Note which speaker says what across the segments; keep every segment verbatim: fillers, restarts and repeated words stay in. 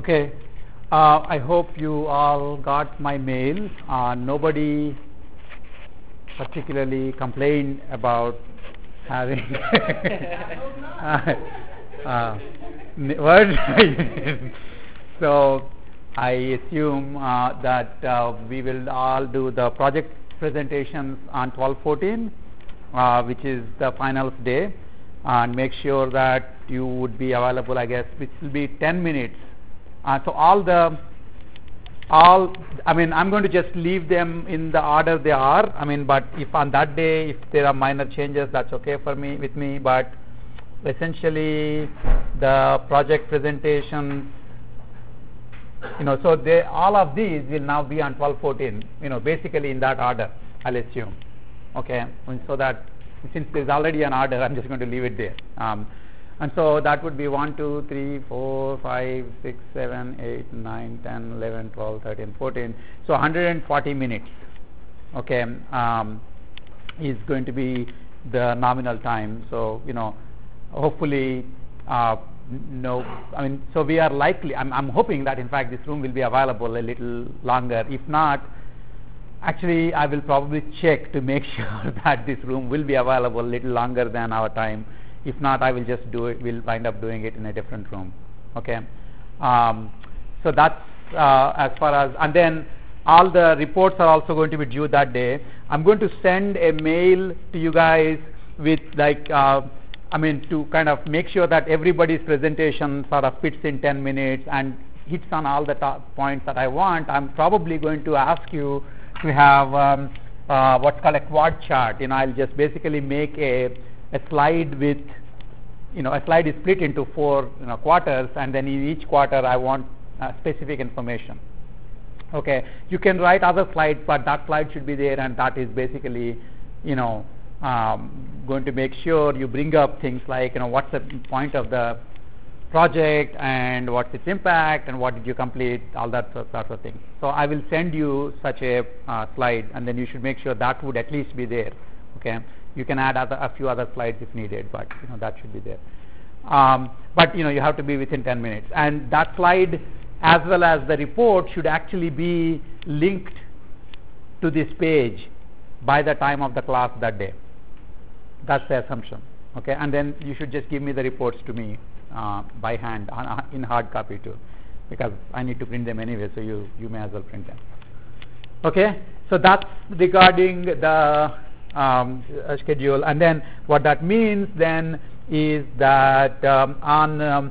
Speaker 1: Okay, uh, I hope you all got my mail. Uh, nobody particularly complained about having uh, uh, what? So I assume uh, that uh, we will all do the project presentations on twelve fourteen, uh, which is the finals day, and make sure that you would be available. I guess which will be ten minutes. Uh, so all the all I mean I'm going to just leave them in the order they are. I mean, but if on that day if there are minor changes, that's okay for me with me. But essentially the project presentations, you know, so they all of these will now be on twelve fourteen. You know, basically in that order, I'll assume. Okay, and so that since there's already an order, I'm just going to leave it there. Um, And so that would be one, two, three, four, five, six, seven, eight, nine, ten, eleven, twelve, thirteen, fourteen. So one hundred forty minutes, okay, um, is going to be the nominal time. So, you know, hopefully, uh, no, I mean, so we are likely, I'm, I'm hoping that in fact this room will be available a little longer. If not, actually I will probably check to make sure that this room will be available a little longer than our time. If not, I will just do it. We'll wind up doing it in a different room. Okay. Um, so that's uh, as far as, and then all the reports are also going to be due that day. I'm going to send a mail to you guys with like, uh, I mean, to kind of make sure that everybody's presentation sort of fits in ten minutes and hits on all the top points that I want. I'm probably going to ask you to have um, uh, what's called a quad chart. You know, I'll just basically make a a slide with, you know, a slide is split into four, you know, quarters, and then in each quarter I want uh, specific information. Okay, you can write other slides, but that slide should be there, and that is basically, you know, um, going to make sure you bring up things like, you know, what's the point of the project and what's its impact and what did you complete, all that sort of thing. So I will send you such a uh, slide, and then you should make sure that would at least be there. Okay. You can add other, a few other slides if needed, but you know that should be there. Um, but you know you have to be within ten minutes, and that slide as well as the report should actually be linked to this page by the time of the class that day. That's the assumption. Okay, and then you should just give me the reports to me uh, by hand on, in hard copy too, because I need to print them anyway. So you you may as well print them. Okay, so that's regarding the Um, uh, schedule, and then what that means then is that um, on um,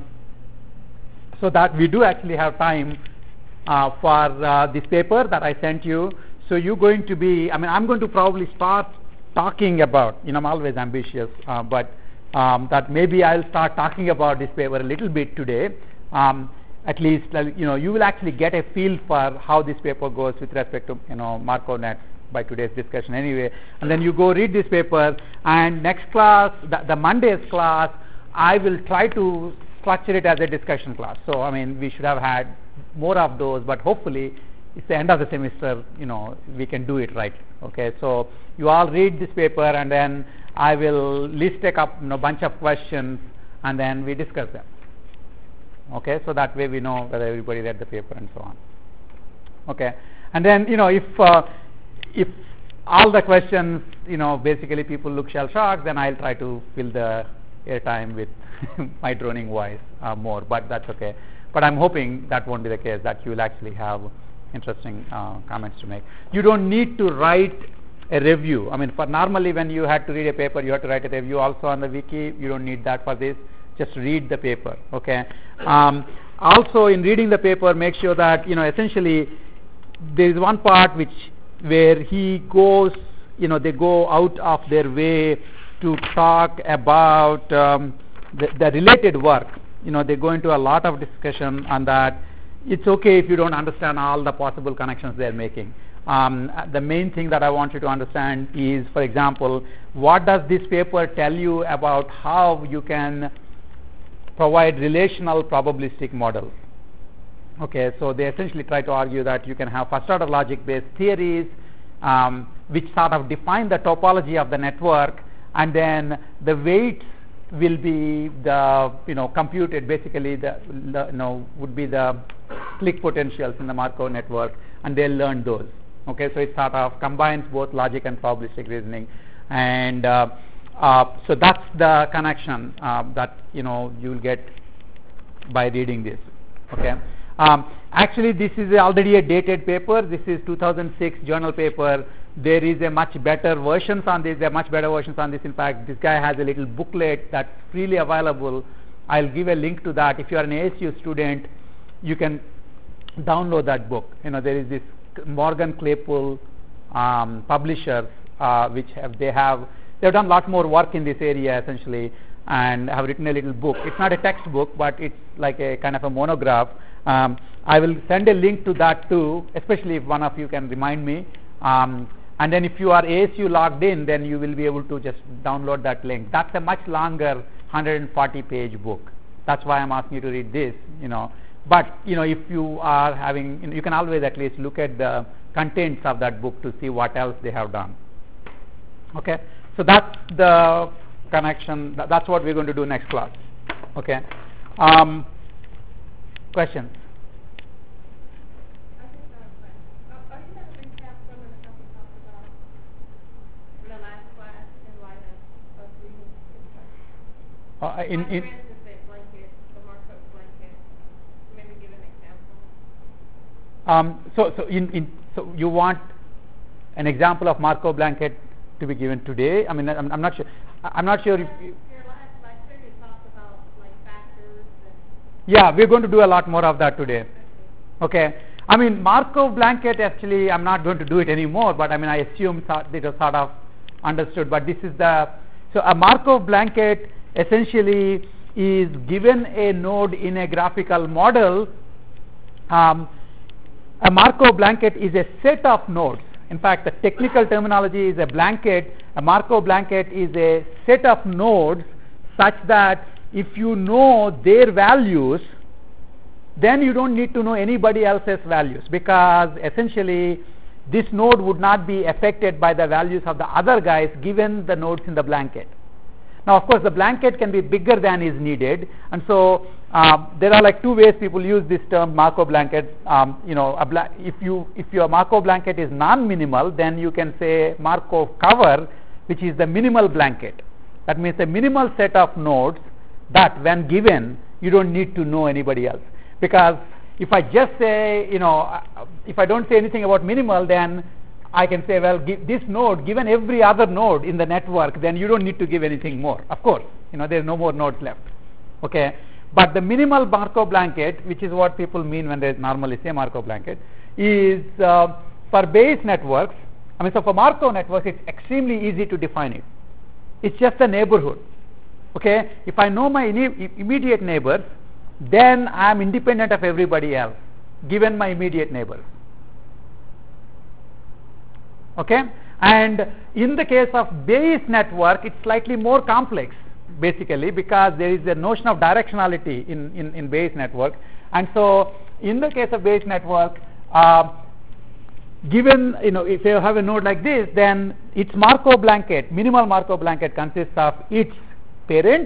Speaker 1: so that we do actually have time uh, for uh, this paper that I sent you. So you're going to be, I mean, I'm going to probably start talking about, you know, I'm always ambitious, uh, but um, that maybe I'll start talking about this paper a little bit today. Um, at least, you know, you will actually get a feel for how this paper goes with respect to, you know, Markov nets by today's discussion anyway, and then you go read this paper, and next class, the, the Monday's class, I will try to structure it as a discussion class. So I mean we should have had more of those, but hopefully it's the end of the semester, you know, we can do it right. Okay, so you all read this paper, and then I will list a couple, you know, bunch of questions, and then we discuss them. Okay, so that way we know whether everybody read the paper and so on. Okay, and then you know if uh, if all the questions, you know, basically people look shell shocked, then I'll try to fill the airtime with my droning voice uh, more, but that's okay. But I'm hoping that won't be the case, that you will actually have interesting uh, comments to make. You don't need to write a review. I mean, for normally when you had to read a paper, you had to write a review also on the wiki. You don't need that for this. Just read the paper, okay? Um, also, in reading the paper, make sure that, you know, essentially there is one part which where he goes, you know, they go out of their way to talk about um, the, the related work. You know, they go into a lot of discussion on that. It's okay if you don't understand all the possible connections they're making. Um, the main thing that I want you to understand is, for example, what does this paper tell you about how you can provide relational probabilistic models? Okay, so they essentially try to argue that you can have first order logic based theories um, which sort of define the topology of the network, and then the weights will be the, you know, computed, basically the, the you know would be the click potentials in the Markov network, and they'll learn those. Okay, so it sort of combines both logic and probabilistic reasoning, and uh, uh, so that's the connection uh, that you know you'll get by reading this. Okay, um, actually this is already a dated paper. This is two thousand six journal paper. There is a much better versions on this. There are much better versions on this. In fact, this guy has a little booklet that's freely available. I'll give a link to that. If you are an A S U student, you can download that book. You know, there is this Morgan Claypool um, publishers, uh, which have they have they've done a lot more work in this area essentially, and have written a little book. It's not a textbook, but it's like a kind of a monograph. Um, I will send a link to that too, especially if one of you can remind me. Um, and then if you are A S U logged in, then you will be able to just download that link. That's a much longer one hundred forty page book. That's why I'm asking you to read this, you know. But, you know, if you are having, you know, you can always at least look at the contents of that book to see what else they have done. Okay. So that's the connection. That's what we're going to do next class. Okay. Um, questions? Uh, in, in,
Speaker 2: for instance, that blanket, the Markov blanket, maybe give an example.
Speaker 1: um, so, so, in, in, so you want an example of Markov blanket to be given today? I mean, I'm, I'm not sure. I'm not sure if. You,
Speaker 2: your last lecture, you talked about like factors. And
Speaker 1: yeah, we're going to do a lot more of that today. Okay. I mean, Markov blanket. Actually, I'm not going to do it anymore. But I mean, I assume it was sort of understood. But this is the so a Markov blanket. Essentially is given a node in a graphical model. Um, a Markov blanket is a set of nodes. In fact, the technical terminology is a blanket. A Markov blanket is a set of nodes such that if you know their values, then you don't need to know anybody else's values, because essentially this node would not be affected by the values of the other guys given the nodes in the blanket. Now, of course, the blanket can be bigger than is needed, and so uh, there are like two ways people use this term Markov blanket. Um, you know, a bla- if you if your Markov blanket is non-minimal, then you can say Markov cover, which is the minimal blanket. That means a minimal set of nodes that, when given, you don't need to know anybody else. Because if I just say, you know, if I don't say anything about minimal, then I can say, well, give this node, given every other node in the network, then you don't need to give anything more. Of course, you know, there's no more nodes left. Okay, but the minimal Markov blanket, which is what people mean when they normally say Markov blanket, is uh, for Bayes networks. I mean, so for Markov networks, it's extremely easy to define it. It's just a neighborhood. Okay, if I know my in- immediate neighbors, then I'm independent of everybody else, given my immediate neighbors. Okay, and in the case of Bayes network, it's slightly more complex, basically, because there is a notion of directionality in, in, in Bayes network. And so in the case of Bayes network, uh, given, you know, if you have a node like this, then its Markov blanket, minimal Markov blanket, consists of its parents,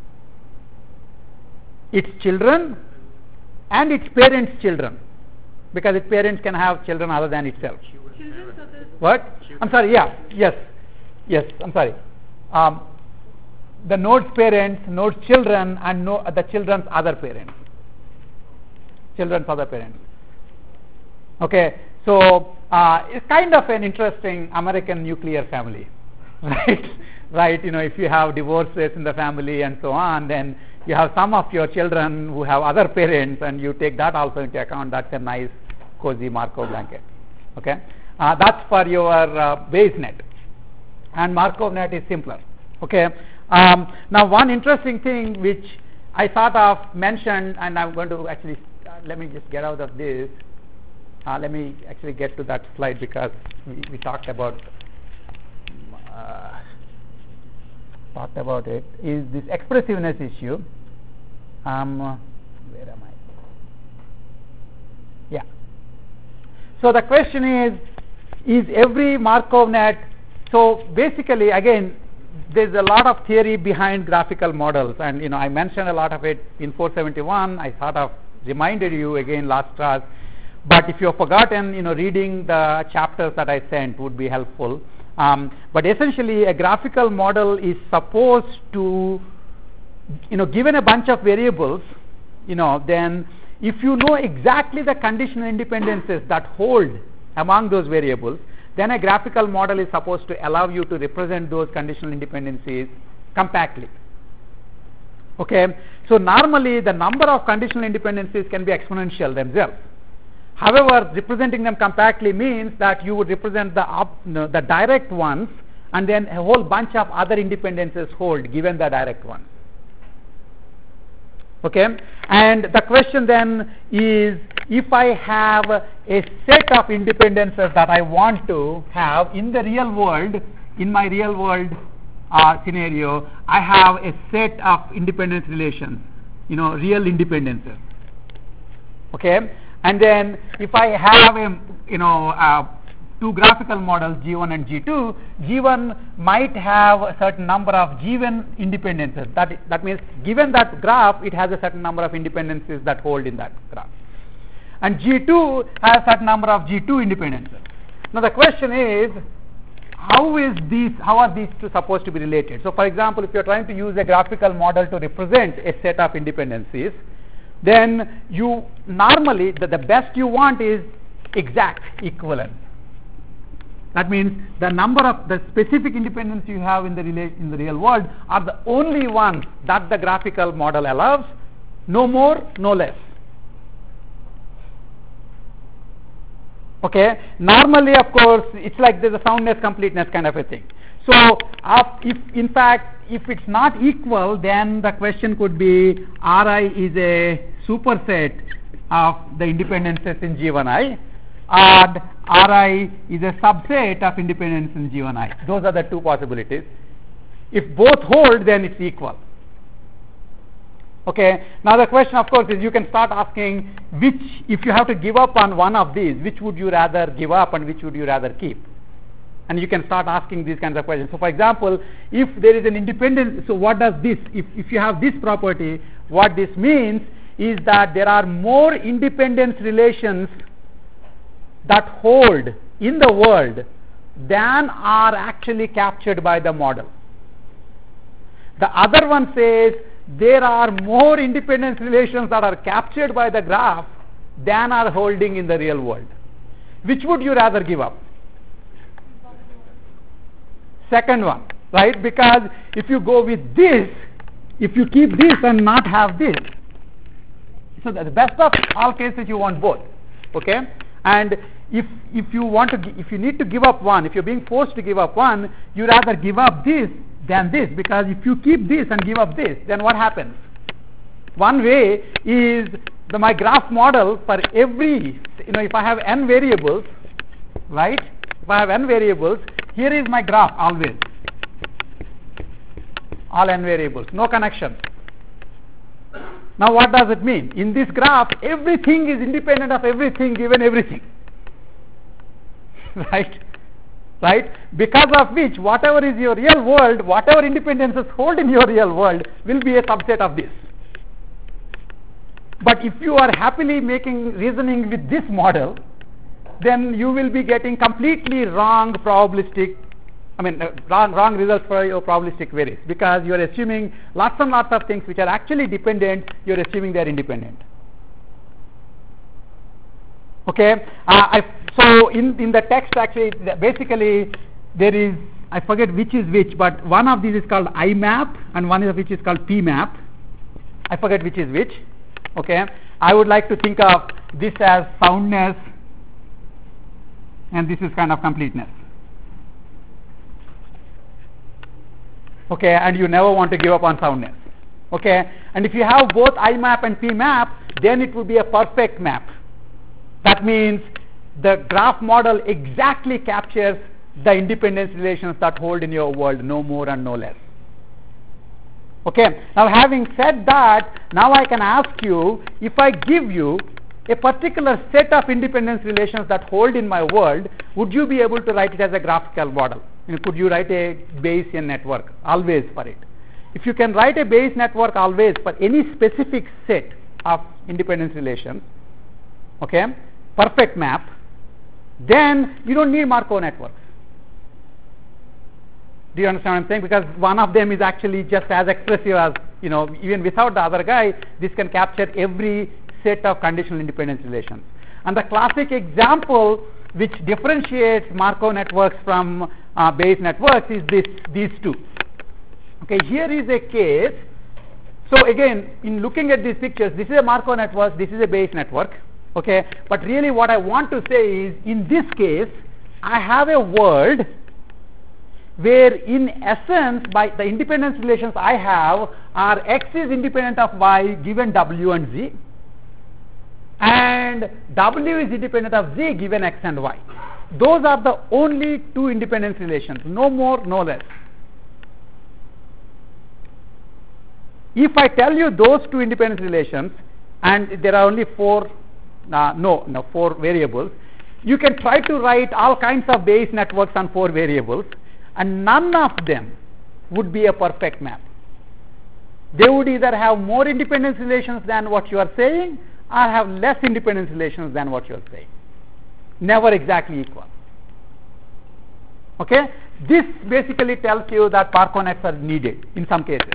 Speaker 1: its children, and its parents' children, because its parents can have children other than itself. What? I'm sorry, yeah, yes, yes, I'm sorry. Um, the node's parents, node's children, and no, the children's other parents. Children's other parents. Okay, so uh, it's kind of an interesting American nuclear family, right? Right, you know, if you have divorces in the family and so on, then you have some of your children who have other parents, and you take that also into account. That's a nice, cozy Markov blanket. Okay. Uh, that's for your uh, Bayes net, and Markov net is simpler. Okay. Um, now, one interesting thing which I sort of mentioned, and I'm going to actually uh, let me just get out of this. Uh, let me actually get to that slide, because we, we talked about uh, talked about it. Is this expressiveness issue? Um, where am I? Yeah. So the question is. Is every Markov net, so basically again there's a lot of theory behind graphical models, and you know I mentioned a lot of it in four seventy-one. I sort of reminded you again last class. But if you have forgotten, you know, reading the chapters that I sent would be helpful. Um, but essentially, a graphical model is supposed to, you know, given a bunch of variables, you know, then if you know exactly the conditional independences that hold among those variables, then a graphical model is supposed to allow you to represent those conditional independencies compactly. Okay, so normally the number of conditional independencies can be exponential themselves. However, representing them compactly means that you would represent the up, no, the direct ones, and then a whole bunch of other independences hold given the direct ones. Okay, and the question then is, if I have a set of independences that I want to have in the real world, in my real world uh, scenario, I have a set of independence relations, you know, real independences. Okay, and then if I have a, you know, uh, two graphical models, G one and G two, G one might have a certain number of G one independences. That, that means given that graph, it has a certain number of independences that hold in that graph. And G two has a certain number of G two independences. Now the question is, how is these, how are these two supposed to be related? So for example, if you are trying to use a graphical model to represent a set of independencies, then you normally, the, the best you want is exact equivalence. That means the number of the specific independence you have in the, rela- in the real world are the only ones that the graphical model allows, no more, no less. Okay, normally of course it's like there's a soundness completeness kind of a thing. So uh, if in fact if it's not equal, then the question could be Ri is a superset of the independences in G one I, and Ri is a subset of independence in G one I. Those are the two possibilities. If both hold, then it's equal. Okay, now the question of course is, you can start asking which, if you have to give up on one of these, which would you rather give up and which would you rather keep? And you can start asking these kinds of questions. So for example, if there is an independent, so what does this, if, if you have this property, what this means is that there are more independence relations that hold in the world than are actually captured by the model. The other one says there are more independence relations that are captured by the graph than are holding in the real world. Which would you rather give up? Second one, right? Because if you go with this, if you keep this and not have this, so the best of all cases you want both. Okay, and if if you want to, if you need to give up one, if you're being forced to give up one, you rather give up this than this, because if you keep this and give up this, then what happens? One way is the my graph model for every, you know, if I have n variables, right? If I have n variables, here is my graph always, all n variables, no connection. Now what does it mean? In this graph, everything is independent of everything given everything. Right? Right? Because of which, whatever is your real world, whatever independences hold in your real world will be a subset of this. But if you are happily making reasoning with this model, then you will be getting completely wrong probabilistic, I mean uh, wrong, wrong results for your probabilistic varies, because you are assuming lots and lots of things which are actually dependent, you are assuming they are independent. Okay, uh, I, so in, in the text actually basically there is, I forget which is which, but one of these is called I map and one of which is called P map. I forget which is which. Okay, I would like to think of this as soundness and this is kind of completeness. Okay, and you never want to give up on soundness. Okay, and if you have both I map and P map, then it would be a perfect map. That means the graph model exactly captures the independence relations that hold in your world, no more and no less. Okay, now having said that, now I can ask you, if I give you a particular set of independence relations that hold in my world, would you be able to write it as a graphical model? You know, could you write a Bayesian network always for it? If you can write a Bayes network always for any specific set of independence relations, okay, perfect map, then you don't need Markov networks. Do you understand what I'm saying? Because one of them is actually just as expressive as, you know, even without the other guy, this can capture every set of conditional independence relations. And the classic example which differentiates Markov networks from uh, Bayes networks is this, these two. Okay, here is a case. So again, in looking at these pictures, this is a Markov network, this is a Bayes network. Okay, but really what I want to say is, in this case, I have a world where in essence, by the independence relations I have are X is independent of Y given W and Z, and W is independent of Z given X and Y. Those are the only two independence relations, no more, no less. If I tell you those two independence relations, and there are only four, uh, no, no, four variables, you can try to write all kinds of Bayes networks on four variables, and none of them would be a perfect map. They would either have more independence relations than what you are saying, or have less independence relations than what you are saying. Never exactly equal. Okay? This basically tells you that Markov nets are needed in some cases.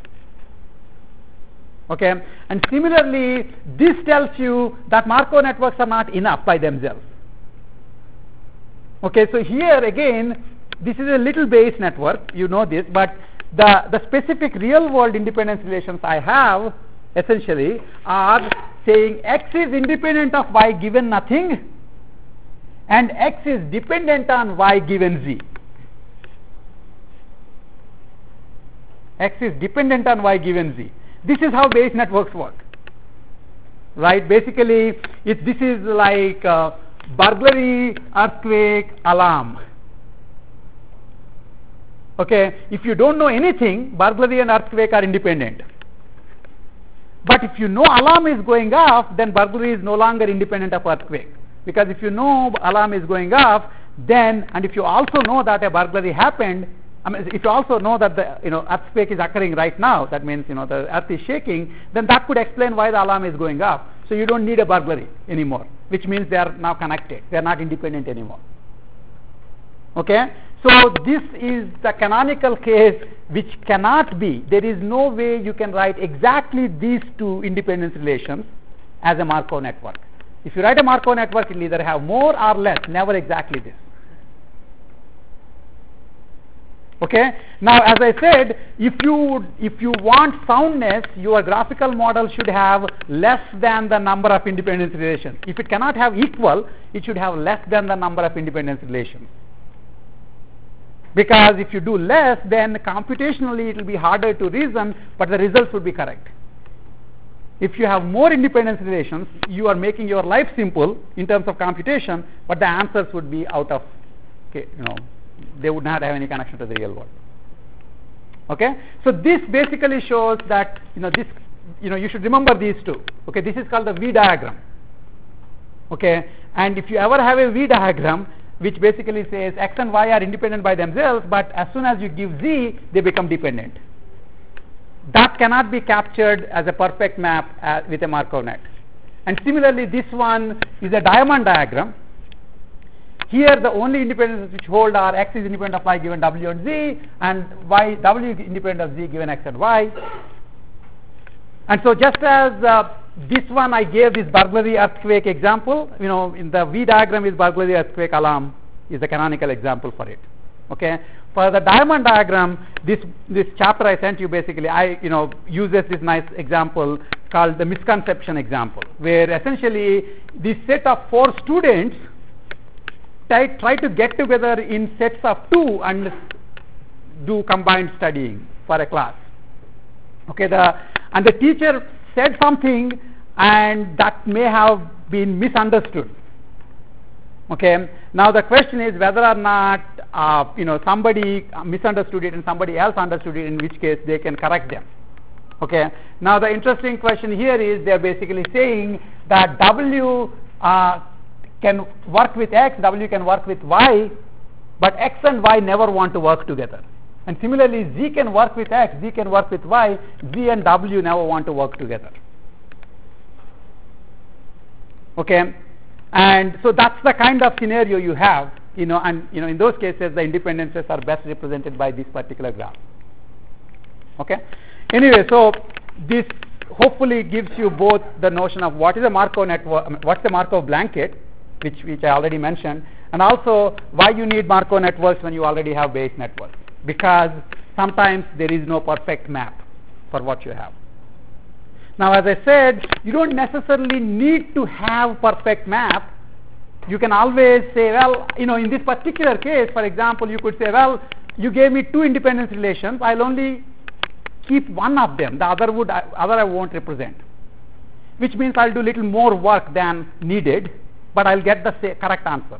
Speaker 1: Okay? And similarly, this tells you that Markov networks are not enough by themselves. Okay, so here again, this is a little Bayes network, you know this, but the, the specific real world independence relations I have essentially are saying X is independent of Y given nothing, and X is dependent on Y given Z. X is dependent on Y given Z. This is how Bayes networks work, right? Basically, it, this is like uh, burglary, earthquake, alarm. Okay, if you don't know anything, burglary and earthquake are independent. But if you know alarm is going off, then burglary is no longer independent of earthquake. Because if you know alarm is going off, then, and if you also know that a burglary happened, I mean, if you also know that the, you know, earthquake is occurring right now, that means, you know, the earth is shaking, then that could explain why the alarm is going off. So you don't need a burglary anymore, which means they are now connected. They are not independent anymore. Okay? So this is the canonical case which cannot be, there is no way you can write exactly these two independence relations as a Markov network. If you write a Markov network, it will either have more or less, never exactly this. Okay? Now, as I said, if you if you want soundness, your graphical model should have less than the number of independence relations. If it cannot have equal, it should have less than the number of independence relations. Because if you do less, then computationally it will be harder to reason, but the results would be correct. If you have more independence relations, you are making your life simple in terms of computation, but the answers would be out of, okay, you know, they would not have any connection to the real world. Okay? So this basically shows that, you know, this, you know, you should remember these two. Okay? This is called the V diagram. Okay? And if you ever have a V diagram, which basically says X and Y are independent by themselves, but as soon as you give Z, they become dependent. That cannot be captured as a perfect map uh, with a Markov net. And similarly, this one is a diamond diagram. Here, the only independences which hold are X is independent of Y given W and Z, and Y, W is independent of Z given X and Y. And so just as uh, this one I gave this burglary earthquake example, you know, in the V diagram is burglary earthquake alarm is the canonical example for it. Okay? For the diamond diagram, this this chapter I sent you basically, I, you know, uses this nice example called the misconception example, where essentially this set of four students try, try to get together in sets of two and do combined studying for a class. Okay, the and the teacher said something and that may have been misunderstood. Okay, now the question is whether or not uh, you know, somebody misunderstood it and somebody else understood it, in which case they can correct them. Okay, now the interesting question here is they are basically saying that W uh, can work with X, W can work with Y, but X and Y never want to work together. And similarly, Z can work with X, Z can work with Y, Z and W never want to work together. Okay, and so that's the kind of scenario you have, you know, and you know in those cases the independences are best represented by this particular graph. Okay, anyway, so this hopefully gives you both the notion of what is a Markov network, what's the Markov blanket, which which I already mentioned, and also why you need Markov networks when you already have Bayes networks, because sometimes there is no perfect map for what you have. Now, as I said, you don't necessarily need to have perfect map. You can always say, well, you know, in this particular case, for example, you could say, well, you gave me two independence relations. I'll only keep one of them. The other would, other I won't represent, which means I'll do a little more work than needed, but I'll get the correct answer.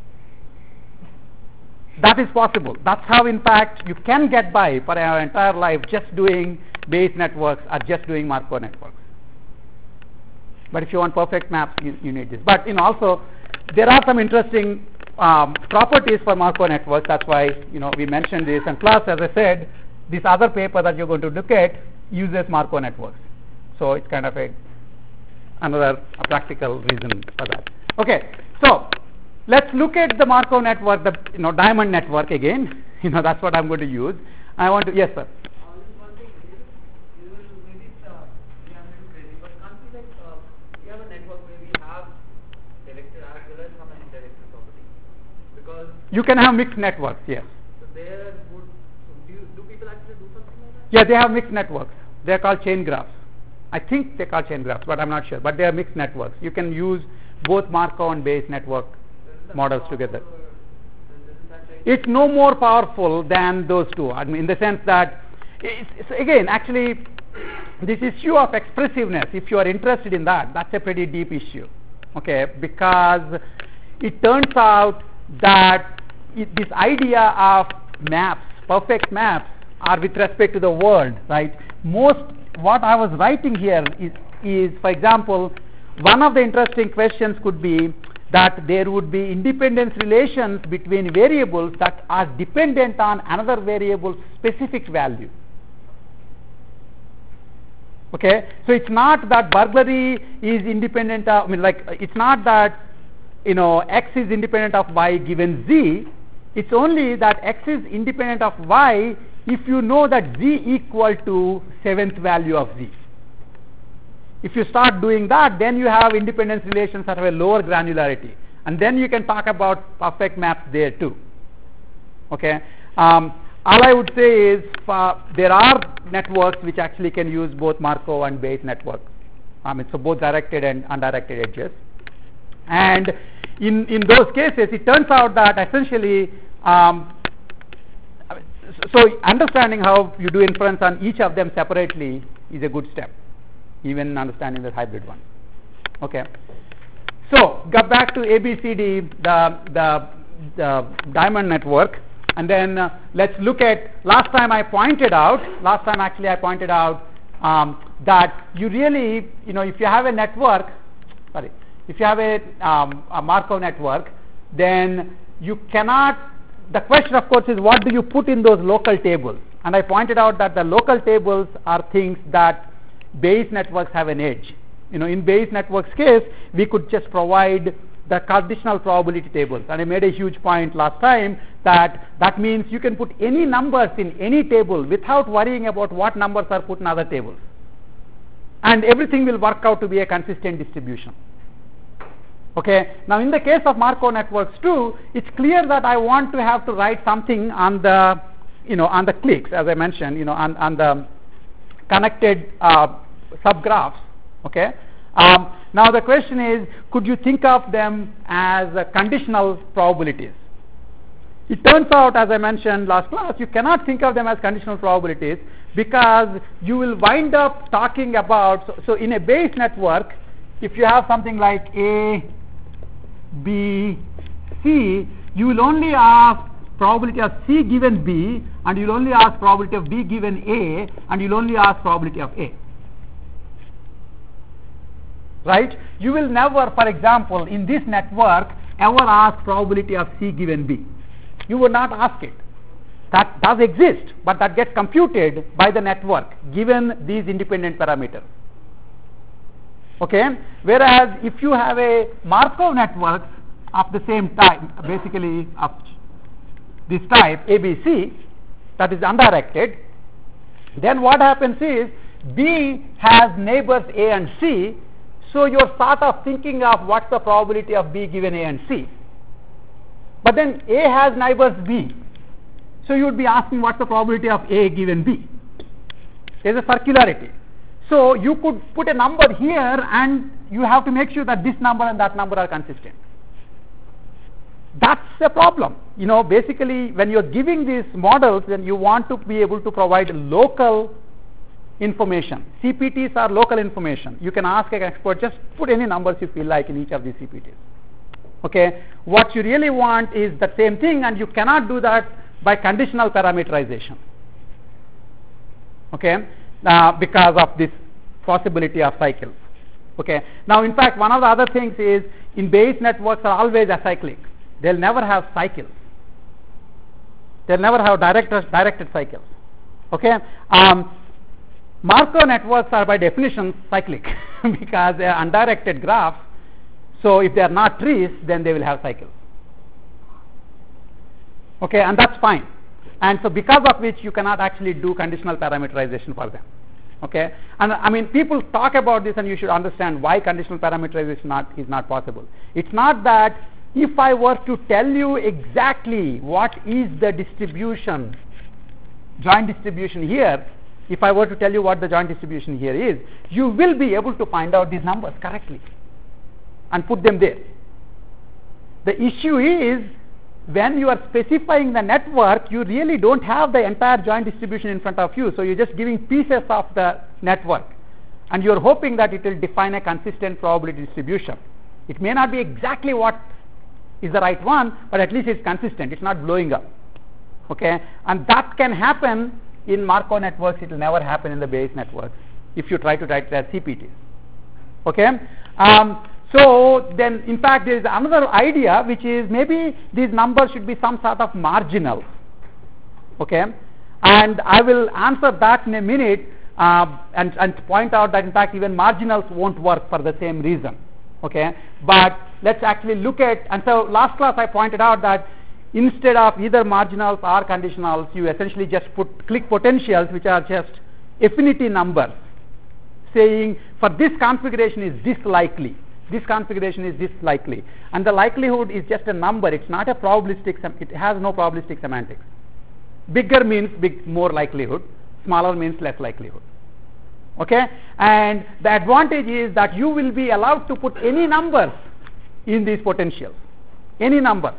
Speaker 1: That is possible. That's how, in fact, you can get by for your entire life just doing Bayes networks or just doing Markov networks. But if you want perfect maps, you, you need this. But you know, also there are some interesting um, properties for Markov networks. That's why you know we mentioned this. And plus, as I said, this other paper that you're going to look at uses Markov networks. So it's kind of a another a practical reason for that. Okay, so let's look at the Markov network, the you know diamond network again. You know that's what I'm going to use. I want to yes, sir. You can have mixed networks, yes.
Speaker 3: So there would do, you, do people actually do something like that?
Speaker 1: Yeah, they have mixed networks. They are called chain graphs. I think they are called chain graphs, but I'm not sure. But they are mixed networks. You can use both Markov and Bayes network models together. It's no more powerful than those two. I mean, in the sense that, it's, it's, again, actually, this issue of expressiveness, if you are interested in that, that's a pretty deep issue. Okay, because it turns out that it, this idea of maps, perfect maps, are with respect to the world, right? Most what I was writing here is, is, for example, one of the interesting questions could be that there would be independence relations between variables that are dependent on another variable's specific value. Okay, so it's not that burglary is independent of, I mean, like, it's not that you know, x is independent of y given z. It's only that x is independent of y if you know that z equal to seventh value of z. If you start doing that, then you have independence relations that have a lower granularity, and then you can talk about perfect maps there too. Okay, um, all I would say is uh, there are networks which actually can use both Markov and Bayes networks. I mean, so both directed and undirected edges. And in, in those cases, it turns out that essentially, um, so understanding how you do inference on each of them separately is a good step, even understanding the hybrid one. Okay. So, go back to A B C D, the, the, the diamond network, and then uh, let's look at, last time I pointed out, last time actually I pointed out um, that you really, you know, if you have a network, sorry, if you have a, um, a Markov network, then you cannot, the question of course is what do you put in those local tables? And I pointed out that the local tables are things that Bayes networks have an edge. You know, in Bayes networks case, we could just provide the conditional probability tables. And I made a huge point last time that that means you can put any numbers in any table without worrying about what numbers are put in other tables. And everything will work out to be a consistent distribution. Okay. Now, in the case of Markov networks too, it's clear that I want to have to write something on the, you know, on the cliques, as I mentioned, you know, on, on the connected uh, subgraphs. Okay. Um, now, the question is, could you think of them as uh, conditional probabilities? It turns out, as I mentioned last class, you cannot think of them as conditional probabilities because you will wind up talking about, so, so in a Bayes network, if you have something like A, B, C, you will only ask probability of C given B, and you will only ask probability of B given A, and you will only ask probability of A. Right? You will never, for example, in this network, ever ask probability of C given B. You would not ask it. That does exist, but that gets computed by the network given these independent parameters. Okay, whereas if you have a Markov network of the same type, basically of this type A B C, that is undirected, then what happens is B has neighbors A and C, so you're sort of thinking of what's the probability of B given A and C. But then A has neighbors B, so you would be asking what's the probability of A given B. There's a circularity. So you could put a number here and you have to make sure that this number and that number are consistent. That's a problem. You know, basically when you're giving these models, then you want to be able to provide local information. C P Ts are local information. You can ask an expert, just put any numbers you feel like in each of these C P Ts. Okay, what you really want is the same thing, and you cannot do that by conditional parameterization. Okay, uh, because of this possibility of cycles. Okay, now in fact one of the other things is in Bayes networks are always acyclic. They'll never have cycles. They'll never have directed, directed cycles. Okay, um, Markov networks are by definition cyclic because they are undirected graphs. So if they are not trees, then they will have cycles. Okay, and that's fine. And so because of which you cannot actually do conditional parameterization for them. Okay, and I mean people talk about this, and you should understand why conditional parameterization not, is not possible. It's not that if I were to tell you exactly what is the distribution, joint distribution here, if I were to tell you what the joint distribution here is, you will be able to find out these numbers correctly and put them there. The issue is when you are specifying the network, you really don't have the entire joint distribution in front of you, so you're just giving pieces of the network and you're hoping that it will define a consistent probability distribution. It may not be exactly what is the right one, but at least it's consistent, it's not blowing up. Okay, and that can happen in Markov networks. It will never happen in the Bayes networks if you try to write it as C P Ts. Okay, um, so then in fact there is another idea, which is maybe these numbers should be some sort of marginal. Okay, and I will answer that in a minute, uh, and, and point out that in fact even marginals won't work for the same reason. Okay, but let's actually look at, and so last class I pointed out that instead of either marginals or conditionals, you essentially just put click potentials, which are just affinity numbers, saying for this configuration is this likely, this configuration is this likely, and the likelihood is just a number. It's not a probabilistic, it has no probabilistic semantics. Bigger means big, more likelihood, smaller means less likelihood. Okay, and the advantage is that you will be allowed to put any numbers in these potentials, any number,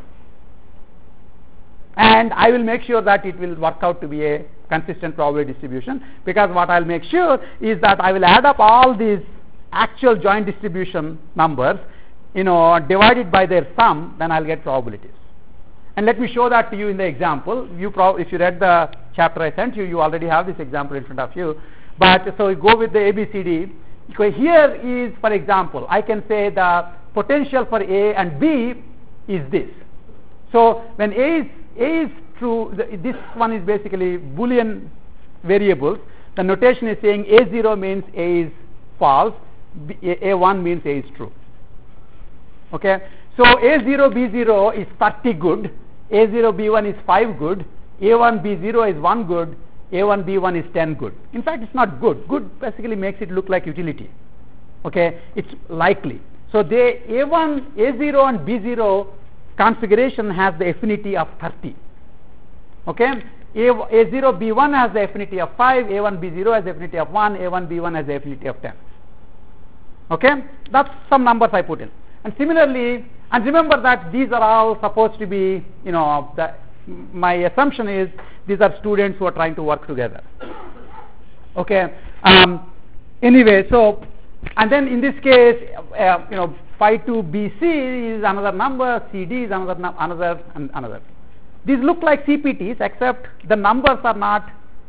Speaker 1: and I will make sure that it will work out to be a consistent probability distribution, because what I'll make sure is that I will add up all these actual joint distribution numbers, you know, divided by their sum, then I'll get probabilities. And let me show that to you in the example. You pro- if you read the chapter I sent you, you already have this example in front of you. But so we go with the A B C D. So here is, for example, I can say the potential for A and B is this. So when A is A is true, the, this one is basically Boolean variables. The notation is saying A zero means A is false, B, A, A one means A is true. Okay, so A zero B zero is thirty good, A zero B one is five good, A one B zero is one good, A one B one is ten good. In fact, it's not good. Good basically makes it look like utility. Okay, it's likely. So they A one, A zero and B zero configuration has the affinity of thirty. Okay, A, A zero B one has the affinity of five, A one B zero has the affinity of one, A one B one has the affinity of ten. Okay, that's some numbers I put in. And similarly, and remember that these are all supposed to be, you know, the, my assumption is these are students who are trying to work together. Okay, um, anyway, so, and then in this case, uh, you know, phi two B C is another number, C D is another, num- another, and another. These look like C P Ts, except the numbers are not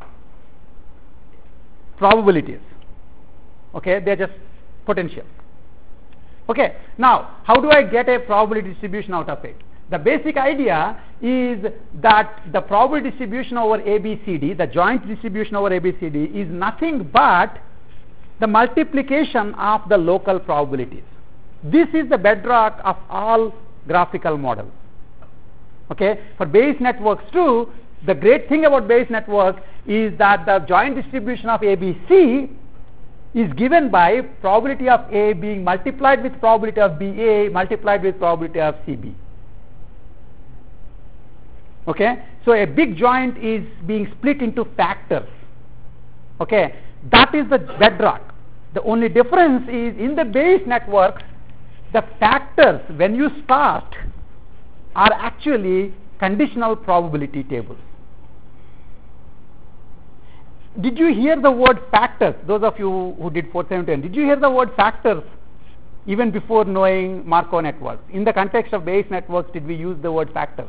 Speaker 1: probabilities. Okay, they are just potential. Okay, now how do I get a probability distribution out of it? The basic idea is that the probability distribution over A B C D, the joint distribution over A B C D, is nothing but the multiplication of the local probabilities. This is the bedrock of all graphical models. Okay, for Bayes networks too, the great thing about Bayes network is that the joint distribution of A B C is given by probability of A being multiplied with probability of B A multiplied with probability of C B. Okay, so a big joint is being split into factors. Okay, that is the bedrock. The only difference is in the Bayes networks, the factors when you start are actually conditional probability tables. Did you hear the word factors? Those of you who did four seventy-one, did you hear the word factors even before knowing Markov networks? In the context of Bayes networks, did we use the word factors?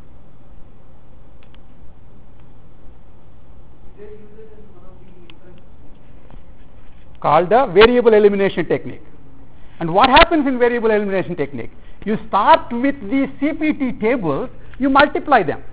Speaker 3: They use it in one of the inference
Speaker 1: Called the variable elimination technique. And what happens in variable elimination technique? You start with the C P T tables, you multiply them.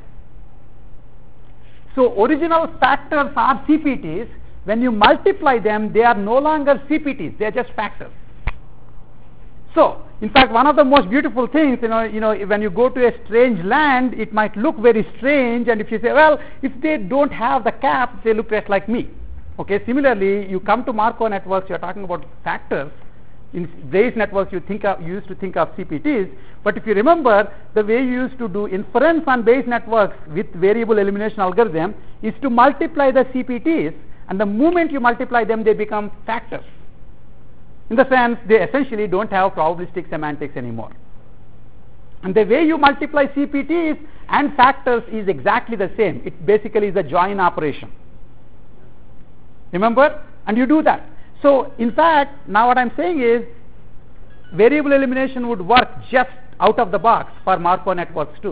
Speaker 1: So original factors are C P Ts. When you multiply them, they are no longer C P Ts, they are just factors. So, in fact, one of the most beautiful things, you know, you know, when you go to a strange land, it might look very strange, and if you say, well, if they don't have the cap, they look just like me. Okay, similarly, you come to Markov networks, you are talking about factors. In Bayes networks, you think of, you used to think of C P Ts, but if you remember, the way you used to do inference on Bayes networks with variable elimination algorithm is to multiply the C P Ts, and the moment you multiply them, they become factors. In the sense, they essentially don't have probabilistic semantics anymore. And the way you multiply C P Ts and factors is exactly the same. It basically is a join operation. Remember? And you do that. So, in fact, now what I am saying is variable elimination would work just out of the box for Markov networks too,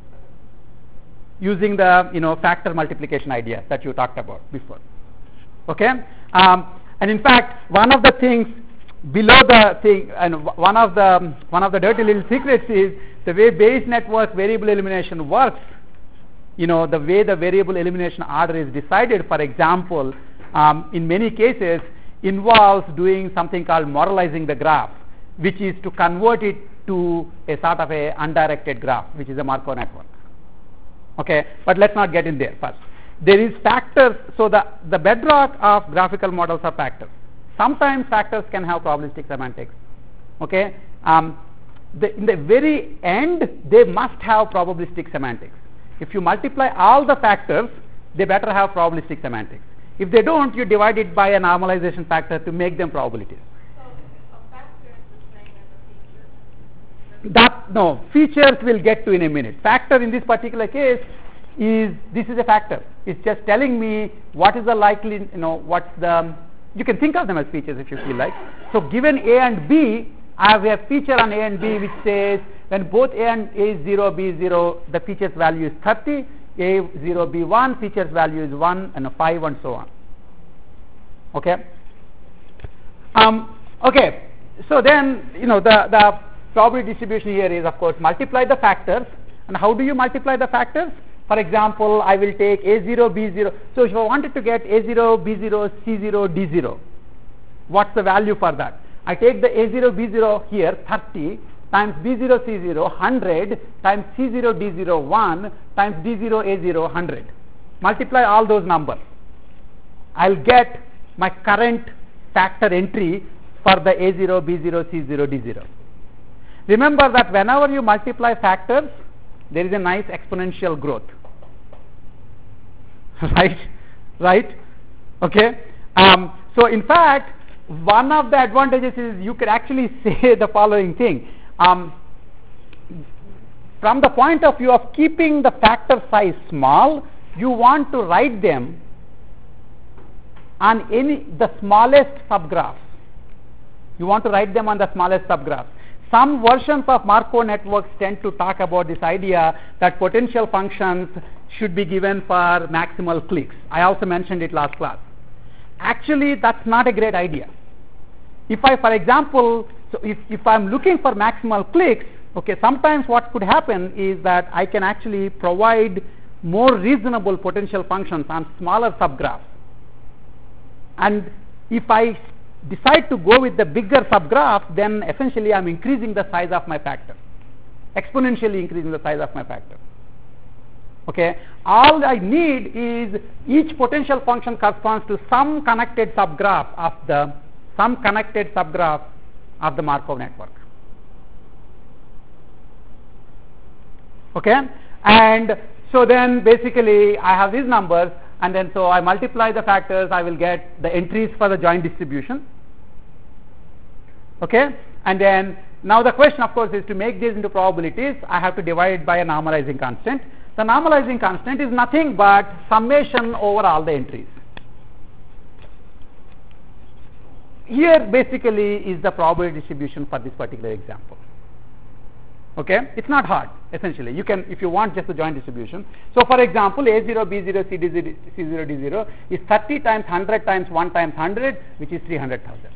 Speaker 1: using the you know factor multiplication idea that you talked about before. Okay, um, and in fact, one of the things below the thing, and one of the one of the dirty little secrets is the way Bayes network variable elimination works. You know the way the variable elimination order is decided. For example, um, in many cases, involves doing something called moralizing the graph, which is to convert it to a sort of a undirected graph, which is a Markov network. Okay, but let's not get in there first. There is factors, so the, the bedrock of graphical models are factors. Sometimes factors can have probabilistic semantics. Okay, um, the, in the very end, they must have probabilistic semantics. If you multiply all the factors, they better have probabilistic semantics. If they don't, you divide it by a normalization factor to make them probabilities.
Speaker 2: So a factor is the same as a feature?
Speaker 1: That, no, features we'll get to in a minute. Factor in this particular case is, this is a factor. It's just telling me what is the likely, you know, what's the, you can think of them as features if you feel like. So given A and B, I have a feature on A and B which says when both A and A is zero, B is zero, the features value is thirty. A zero, B one, features value is one and a five and so on. Okay. Um, okay. So then, you know, the, the probability distribution here is, of course, multiply the factors. And how do you multiply the factors? For example, I will take A zero, B zero. So if I wanted to get A zero, B zero, C zero, D zero, what's the value for that? I take the A zero, B zero here, thirty, times B zero, C zero, one hundred, times C zero, D zero, one, times D zero, A zero, one hundred. Multiply all those numbers. I'll get my current factor entry for the A zero, B zero, C zero, D zero. Remember that whenever you multiply factors, there is a nice exponential growth. Right? Right? Okay? Um, so, in fact, one of the advantages is you could actually say the following thing. Um, from the point of view of keeping the factor size small, you want to write them on any the smallest subgraphs. You want to write them on the smallest subgraphs. Some versions of Markov networks tend to talk about this idea that potential functions should be given for maximal clicks. I also mentioned it last class. Actually, that's not a great idea. If I, for example, so if, if I'm looking for maximal clicks, okay, sometimes what could happen is that I can actually provide more reasonable potential functions on smaller subgraphs. And if I decide to go with the bigger subgraph, then essentially I'm increasing the size of my factor, exponentially increasing the size of my factor. Okay, all I need is each potential function corresponds to some connected subgraph of the some connected subgraph of the Markov network. Okay, and so then basically I have these numbers, and then so I multiply the factors, I will get the entries for the joint distribution. Okay, and then now the question of course is to make these into probabilities, I have to divide by a normalizing constant. The normalizing constant is nothing but summation over all the entries. Here basically is the probability distribution for this particular example. Okay, it's not hard essentially. You can, if you want just the joint distribution. So for example, A zero, B zero, C D zero, C zero, D zero is thirty times one hundred times one times one hundred, which is three hundred thousand.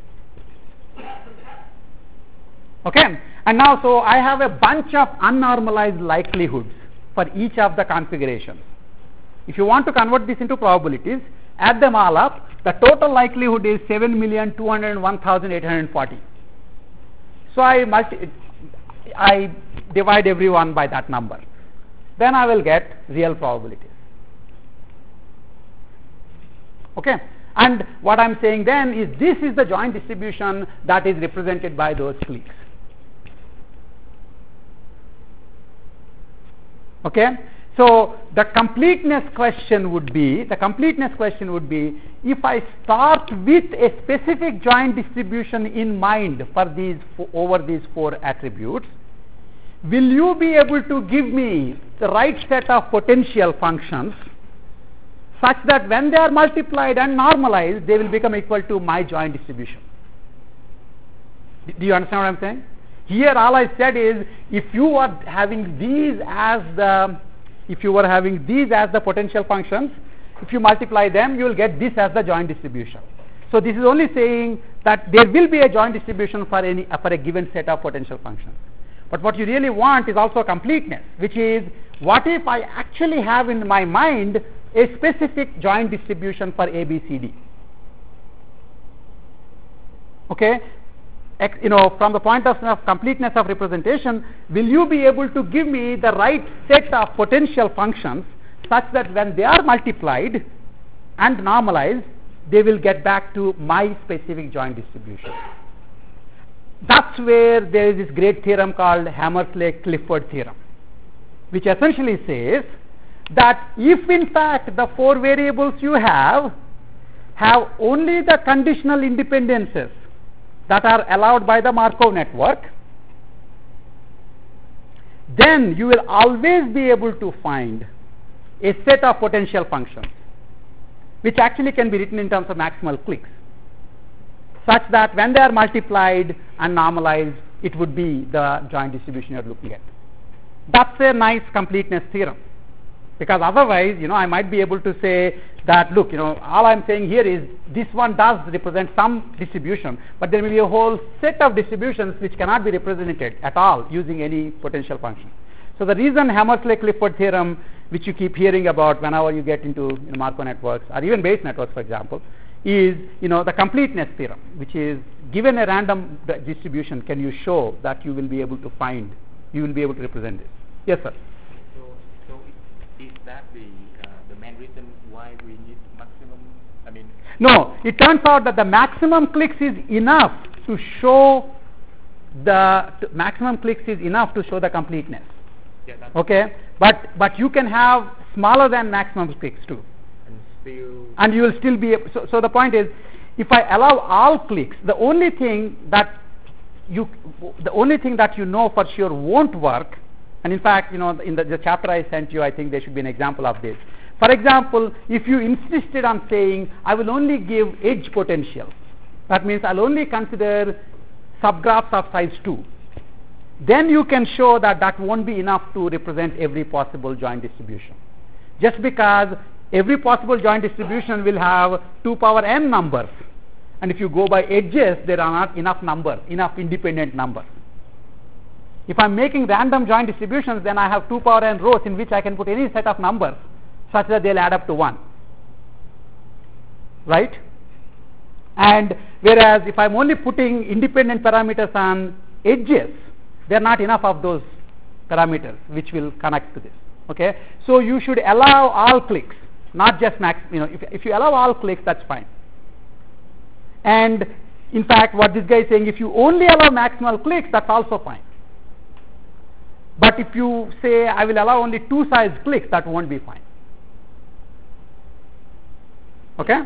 Speaker 1: Okay, and now so I have a bunch of unnormalized likelihoods for each of the configurations. If you want to convert this into probabilities, add them all up, the total likelihood is seven million two hundred one thousand eight hundred forty. So I multi I divide every one by that number, then I will get real probabilities. Okay, and what I am saying then is this is the joint distribution that is represented by those cliques. Okay, so the completeness question would be the completeness question would be if I start with a specific joint distribution in mind for these over these four attributes, will you be able to give me the right set of potential functions such that when they are multiplied and normalized they will become equal to my joint distribution? Do you understand what I am saying? Here all I said is if you are having these as the if you were having these as the potential functions, if you multiply them you will get this as the joint distribution. So this is only saying that there will be a joint distribution for any for a given set of potential functions. But what you really want is also completeness, which is what if I actually have in my mind a specific joint distribution for A, B, C, D. Okay, you know, from the point of, of completeness of representation, will you be able to give me the right set of potential functions such that when they are multiplied and normalized they will get back to my specific joint distribution? That's where there is this great theorem called Hammersley-Clifford theorem, which essentially says that if in fact the four variables you have have only the conditional independences that are allowed by the Markov network, then you will always be able to find a set of potential functions which actually can be written in terms of maximal cliques, such that when they are multiplied and normalized it would be the joint distribution you are looking at. That's a nice completeness theorem, because otherwise, you know, I might be able to say that, look, you know, all I am saying here is this one does represent some distribution, but there may be a whole set of distributions which cannot be represented at all using any potential function. So the reason Hammersley-Clifford theorem, which you keep hearing about whenever you get into, you know, Markov networks or even Bayes networks, for example, is, you know, the completeness theorem, which is given a random distribution, can you show that you will be able to find, you will be able to represent this? Yes, sir.
Speaker 4: So, so is that the uh, the main reason why we need maximum? I mean,
Speaker 1: no. It turns out that the maximum clicks is enough to show the to maximum clicks is enough to show the completeness.
Speaker 4: yeah, that's
Speaker 1: Okay, but but you can have smaller than maximum clicks too,
Speaker 4: and still.
Speaker 1: and you will still be able, so. So the point is, if I allow all clicks, the only thing that you the only thing that you know for sure won't work. And in fact, you know, in the, the chapter I sent you, I think there should be an example of this. For example, if you insisted on saying, I will only give edge potential, that means I'll only consider subgraphs of size two, then you can show that that won't be enough to represent every possible joint distribution. Just because every possible joint distribution will have two power n numbers, and if you go by edges, there are not enough numbers, enough independent numbers. If I am making random joint distributions, then I have two power n rows in which I can put any set of numbers such that they will add up to one. Right? And Whereas if I'm only putting independent parameters on edges, there are not enough of those parameters which will connect to this. Okay, so you should allow all clicks, not just max. You know, if if you allow all clicks, that's fine. And in fact, what this guy is saying, if you only allow maximal clicks, that's also fine. But if you say I will allow only two size clicks, that won't be fine. Okay.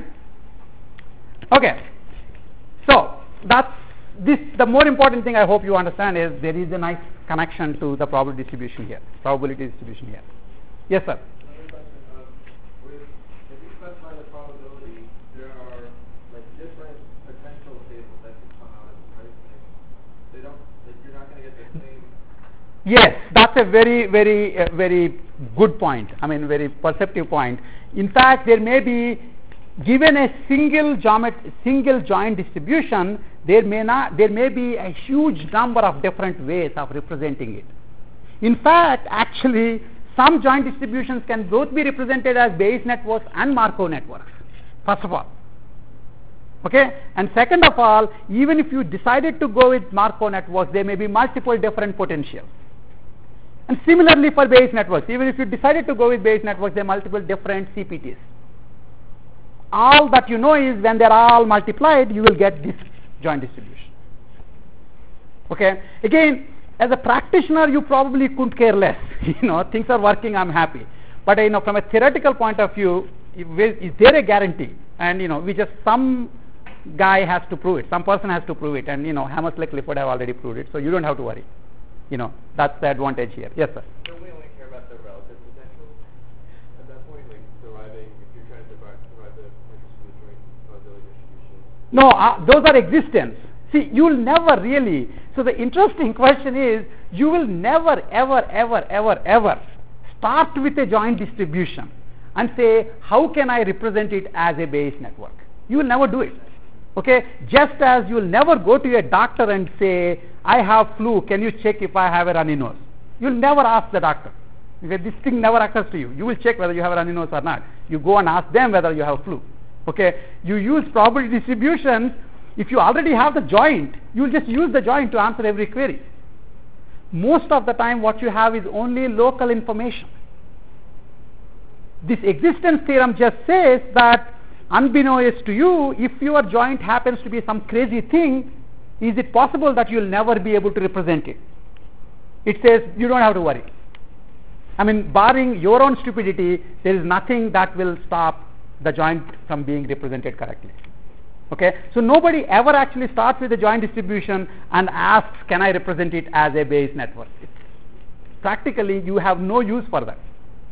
Speaker 1: Okay. So that's this. The more important thing I hope you understand is there is a nice connection to the probability distribution here, probability distribution here. Yes, sir.
Speaker 3: Another question, um, with, if you specify the probability, there are like different potential tables that can come out of it, right? Like, they don't, like, you're not going to get the same.
Speaker 1: Yes, that's a very, very, uh, very good point. I mean, very perceptive point. In fact, there may be, given a single geomet- single joint distribution, there may not, there may be a huge number of different ways of representing it. In fact, actually, some joint distributions can both be represented as Bayes networks and Markov networks. First of all, okay, and second of all, even if you decided to go with Markov networks, there may be multiple different potentials. And similarly for Bayes networks, even if you decided to go with Bayes networks, there are multiple different C P Ts. All that you know is when they're all multiplied, you will get this joint distribution. Okay, again, as a practitioner, you probably couldn't care less. You know, things are working, I'm happy. But you know, from a theoretical point of view, is there a guarantee? And you know, we just some guy has to prove it, some person has to prove it, and you know, Hammersley Clifford have already proved it, so you don't have to worry. You know, that's the advantage here. Yes, sir.
Speaker 3: Don't we only care about the relative potential at that point, like deriving, if you're trying to derive, derive the potential joint probability distribution?
Speaker 1: No, uh, those are existence. See, you will never really, so the interesting question is, you will never, ever, ever, ever, ever start with a joint distribution and say, how can I represent it as a Bayes network? You will never do it. Okay, just as you will never go to a doctor and say, I have flu, can you check if I have a runny nose? You will never ask the doctor. Okay, this thing never occurs to you. You will check whether you have a runny nose or not. You go and ask them whether you have flu. Okay, you use probability distributions. If you already have the joint, you will just use the joint to answer every query. Most of the time what you have is only local information. This existence theorem just says that unbeknownst to you, if your joint happens to be some crazy thing, is it possible that you will never be able to represent it? It says you don't have to worry. I mean, barring your own stupidity, there is nothing that will stop the joint from being represented correctly. Okay, so nobody ever actually starts with a joint distribution and asks, can I represent it as a Bayes network? It's practically, you have no use for that.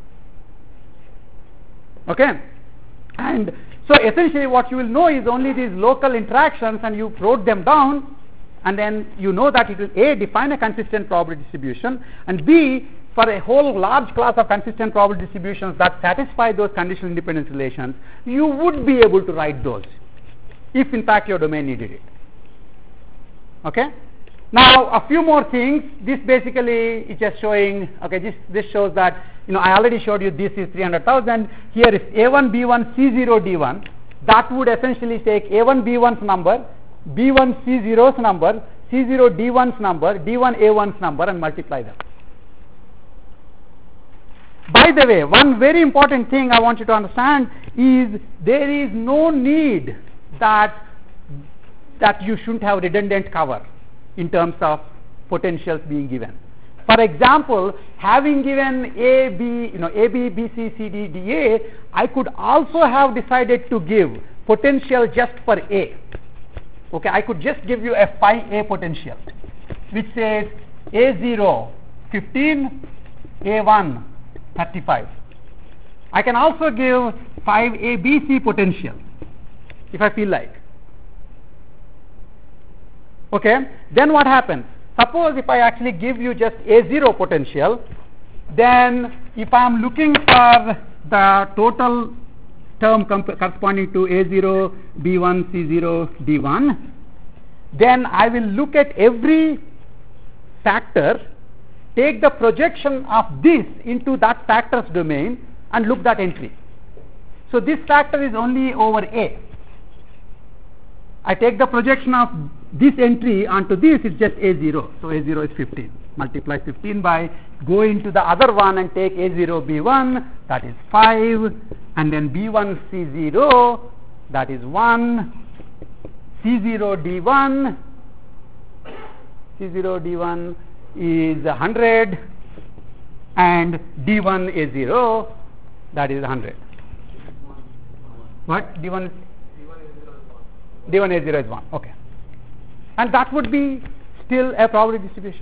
Speaker 1: Okay, and so essentially what you will know is only these local interactions, and you wrote them down, and then you know that it will A, define a consistent probability distribution, and B, for a whole large class of consistent probability distributions that satisfy those conditional independence relations, you would be able to write those, if in fact your domain needed it. Okay, now a few more things. This basically is just showing, okay, this, this shows that, you know, I already showed you this is three hundred thousand, here is A one, B one, C zero, D one. That would essentially take A one, B one's number, B one, C zero's number, C zero, D one's number, D one, A one's number, and multiply them. By the way, one very important thing I want you to understand is there is no need that that you shouldn't have redundant cover in terms of potentials being given. For example, having given A, B, you know, A, B, B, C, C, D, D, A, I could also have decided to give potential just for A. Okay, I could just give you a phi A potential, which says A zero, fifteen, A one, thirty-five. I can also give five A B C potential if I feel like. Okay, then what happens? Suppose if I actually give you just A zero potential, then if I am looking for the total term corresponding to A zero, B one, C zero, D one, then I will look at every factor, take the projection of this into that factor's domain, and look that entry. So this factor is only over A.
Speaker 5: I take the projection of this entry onto this, it's just A zero. So A zero is fifteen. Multiply fifteen by, go into the other one and take A zero B one, that is five, and then B one C zero, that is one, C zero D one, C zero D one is one hundred, and D one A zero, that is one hundred. What? D one is? D one A zero is one. Okay. And that would be still a probability distribution.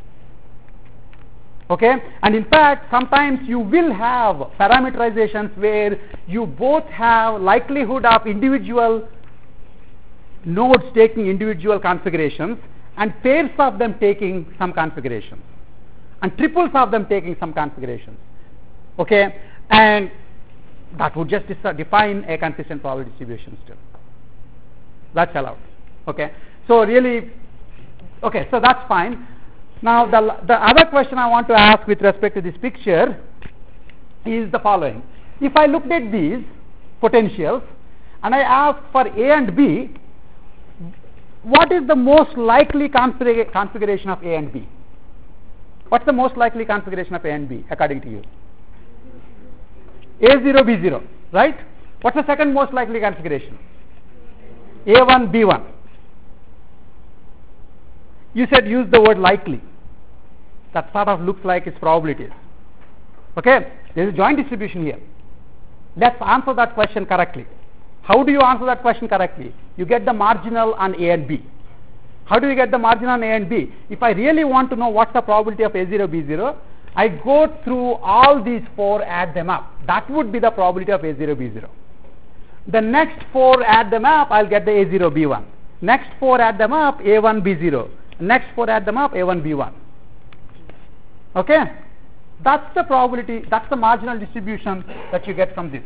Speaker 5: Okay? And in fact, sometimes you will have parameterizations where you both have likelihood of individual nodes taking individual configurations and pairs of them taking some configurations and triples of them taking some configurations. Okay? And that would just define a consistent probability distribution still. That's allowed. Okay? So really, okay, so that's fine. Now the, the other question I want to ask with respect to this picture is the following. If I looked at these potentials and I asked for A and B, what is the most likely config configuration of A and B? What's the most likely configuration of A and B according to you? A zero, B zero, right? What's the second most likely configuration? A one, B one. You said use the word likely. That sort of looks like its probabilities. Okay? There is a joint distribution here. Let's answer that question correctly. How do you answer that question correctly? You get the marginal on A and B. How do you get the marginal on A and B? If I really want to know what's the probability of A zero, B zero, I go through all these four, add them up. That would be the probability of A zero, B zero. The next four, add them up, I'll get the A zero, B one. Next four, add them up, A one, B zero. Next four, add them up, A one, B one. Okay? That's the probability, that's the marginal distribution that you get from this.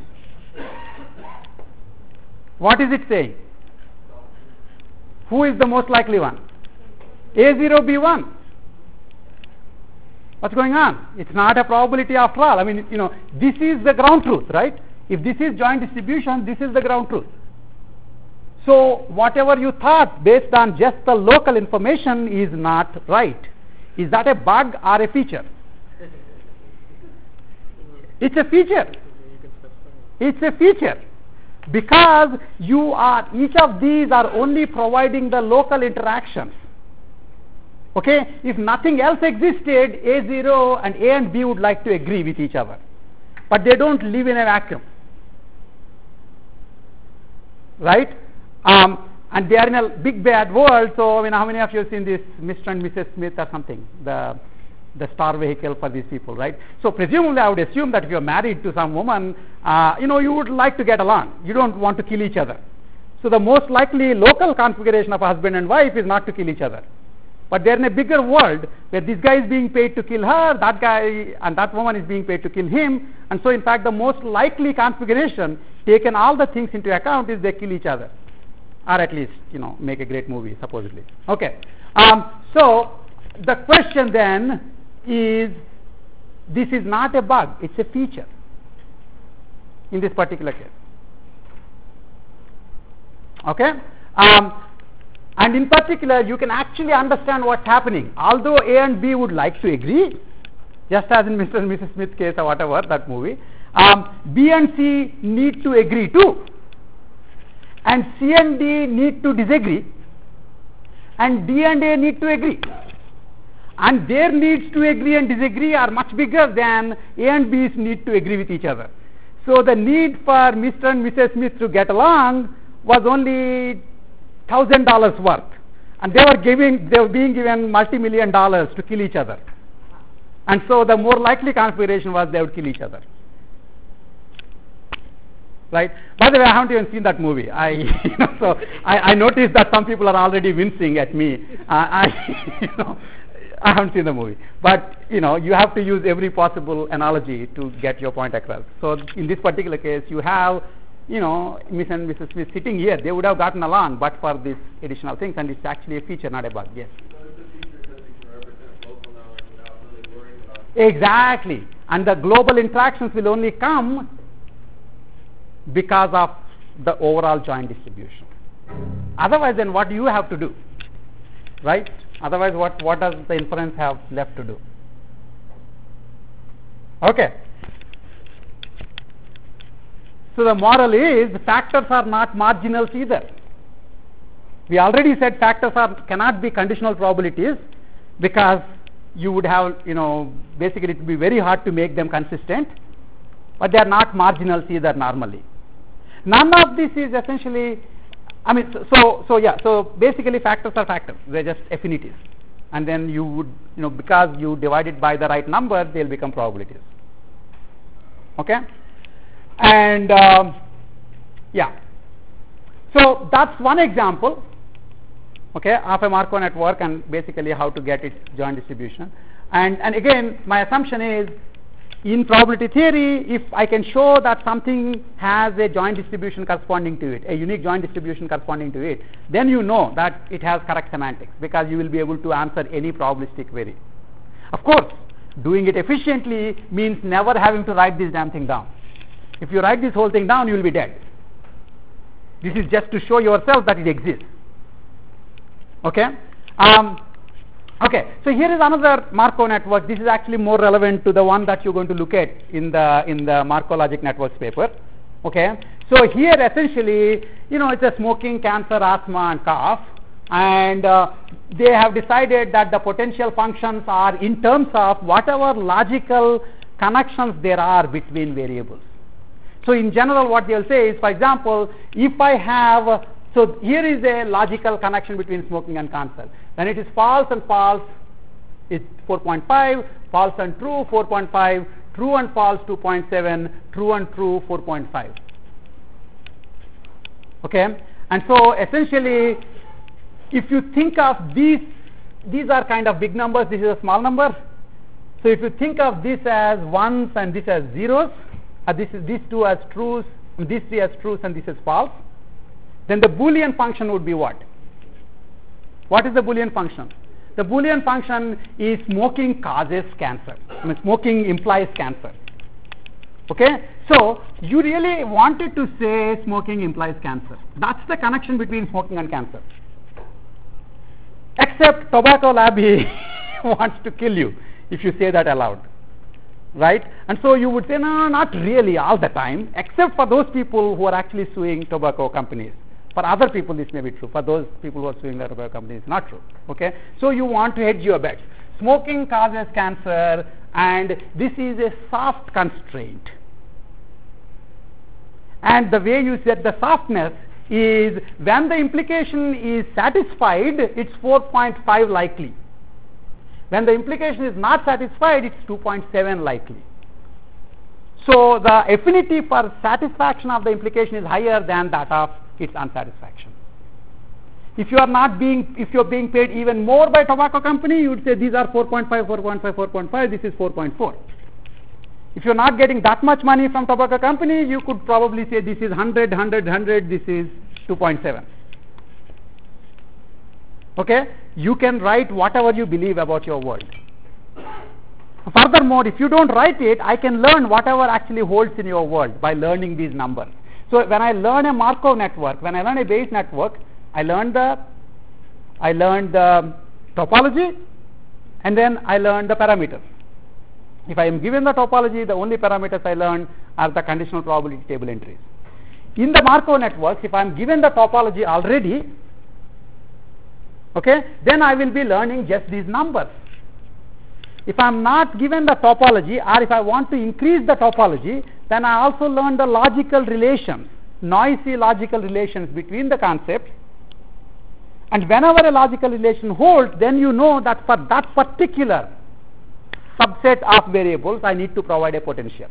Speaker 5: What is it saying? Who is the most likely one? A zero, B one. What's going on? It's not a probability after all. I mean, you know, this is the ground truth, right? If this is joint distribution, this is the ground truth. So whatever you thought based on just the local information is not right. Is that a bug or a feature? It's a feature. It's a feature. Because you are, each of these are only providing the local interactions. Okay? If nothing else existed, A zero and A and B would like to agree with each other. But they don't live in a vacuum. Right? Um, and they are in a big bad world. So, I mean, how many of you have seen this Mister and Missus Smith or something? The the star vehicle for these people, right? So presumably I would assume that if you're married to some woman, uh, you know, you would like to get along. You don't want to kill each other. So the most likely local configuration of a husband and wife is not to kill each other. But they're in a bigger world where this guy is being paid to kill her, that guy and that woman is being paid to kill him. And so in fact the most likely configuration, taken all the things into account, is they kill each other. Or at least, you know, make a great movie, supposedly. Okay. Um, so the question then is, this is not a bug, it's a feature in this particular case. Okay? Um, and in particular, you can actually understand what's happening. Although A and B would like to agree, just as in Mister and Missus Smith case or whatever, that movie, um, B and C need to agree too. And C and D need to disagree. And D and A need to agree. And their needs to agree and disagree are much bigger than A and B's need to agree with each other. So the need for Mister and Missus Smith to get along was only one thousand dollars worth. And they were giving, they were being given multi-million dollars to kill each other. And so the more likely configuration was they would kill each other. Right? By the way, I haven't even seen that movie. I, you know, so I, I noticed that some people are already wincing at me. Uh, I, you know, I haven't seen the movie. But, you know, you have to use every possible analogy to get your point across. So in this particular case, you have, you know, Miss and Missus Smith sitting here. They would have gotten along but for these additional things, and it's actually a feature, not a bug. Yes?
Speaker 3: So it's a feature because you can represent local knowledge without really worrying about it.
Speaker 5: Exactly. And the global interactions will only come because of the overall joint distribution. Otherwise, then what do you have to do? Right? Otherwise, what, what does the inference have left to do? Okay. So the moral is factors are not marginals either. We already said factors are cannot be conditional probabilities because you would have, you know, basically it would be very hard to make them consistent, but they are not marginals either normally. None of this is essentially, I mean, so, so, so yeah, so basically factors are factors, they're just affinities. And then you would, you know, because you divide it by the right number, they'll become probabilities. Okay? And, um, yeah. So that's one example, okay, of a Markov network and basically how to get its joint distribution. And, and again, my assumption is, in probability theory, if I can show that something has a joint distribution corresponding to it, a unique joint distribution corresponding to it, then you know that it has correct semantics because you will be able to answer any probabilistic query. Of course, doing it efficiently means never having to write this damn thing down. If you write this whole thing down, you will be dead. This is just to show yourself that it exists. Okay? Um, Okay, so here is another Markov network. This is actually more relevant to the one that you're going to look at in the in the Markov logic networks paper. Okay, so here essentially, you know, it's a smoking, cancer, asthma, and cough, and uh, they have decided that the potential functions are in terms of whatever logical connections there are between variables. So in general, what they'll say is, for example, if I have, so here is a logical connection between smoking and cancer. Then it is false and false, it's four point five, false and true, four point five, true and false, two point seven, true and true, four point five. Okay? And so essentially, if you think of these, these are kind of big numbers, this is a small number. So if you think of this as ones and this as zeros, uh, this is these two as trues, these three as trues and this is false, then the Boolean function would be what? What is the Boolean function? The Boolean function is smoking causes cancer. I mean, smoking implies cancer. Okay? So, you really wanted to say smoking implies cancer. That's the connection between smoking and cancer. Except tobacco lobby wants to kill you if you say that aloud. Right? And so you would say, no, not really all the time, except for those people who are actually suing tobacco companies. For other people, this may be true. For those people who are suing the tobacco companies, it's not true. Okay? So you want to hedge your bets. Smoking causes cancer, and this is a soft constraint. And the way you set the softness is when the implication is satisfied, it's four point five likely. When the implication is not satisfied, it's two point seven likely. So the affinity for satisfaction of the implication is higher than that of its unsatisfaction. If you are not being, if you are being paid even more by tobacco company, you would say these are four point five, four point five, four point five, this is four point four. If you are not getting that much money from tobacco company, you could probably say this is one hundred, one hundred, one hundred, this is two point seven. Okay? You can write whatever you believe about your world. Furthermore, if you don't write it, I can learn whatever actually holds in your world by learning these numbers. So when I learn a Markov network, when I learn a Bayes network, I learn the, I learn the topology, and then I learn the parameters. If I am given the topology, the only parameters I learn are the conditional probability table entries. In the Markov networks, if I am given the topology already, okay, then I will be learning just these numbers. If I am not given the topology, or if I want to increase the topology, then I also learn the logical relations, noisy logical relations between the concepts. And whenever a logical relation holds, then you know that for that particular subset of variables, I need to provide a potential.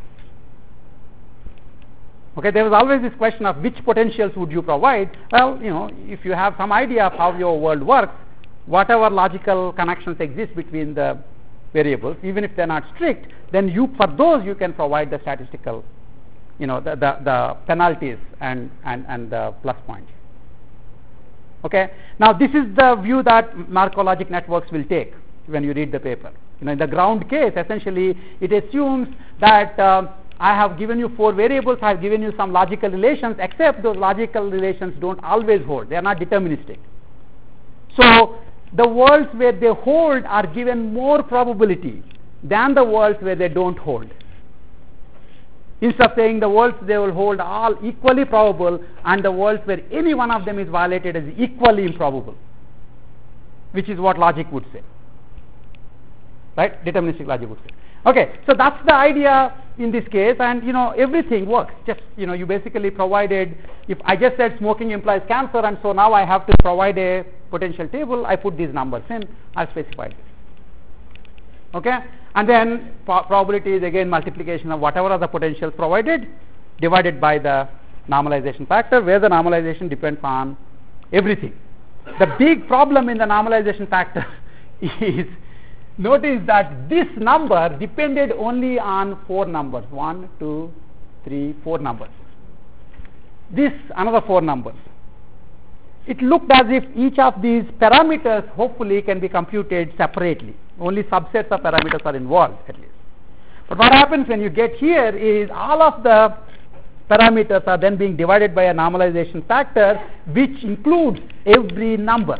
Speaker 5: Okay, there was always this question of which potentials would you provide. Well, you know, if you have some idea of how your world works, whatever logical connections exist between the variables, even if they are not strict, then you, for those you can provide the statistical, you know, the, the, the penalties and, and, and the plus points. Okay. Now this is the view that Markov logic networks will take when you read the paper. You know, in the ground case, essentially, it assumes that uh, I have given you four variables, I have given you some logical relations, except those logical relations don't always hold. They are not deterministic. So the worlds where they hold are given more probability than the worlds where they don't hold. Instead of saying the worlds they will hold all equally probable, and the worlds where any one of them is violated is equally improbable, which is what logic would say. Right? Deterministic logic would say. Okay, so that's the idea in this case, and you know everything works. Just you know you basically provided, if I just said smoking implies cancer, and so now I have to provide a potential table, I put these numbers in, I specified this. Okay, and then pro- probability is again multiplication of whatever are the potentials provided divided by the normalization factor, where the normalization depends on everything. The big problem in the normalization factor is, notice that this number depended only on four numbers, one, two, three, four numbers. This another four numbers. It looked as if each of these parameters hopefully can be computed separately. Only subsets of parameters are involved at least. But what happens when you get here is all of the parameters are then being divided by a normalization factor which includes every number.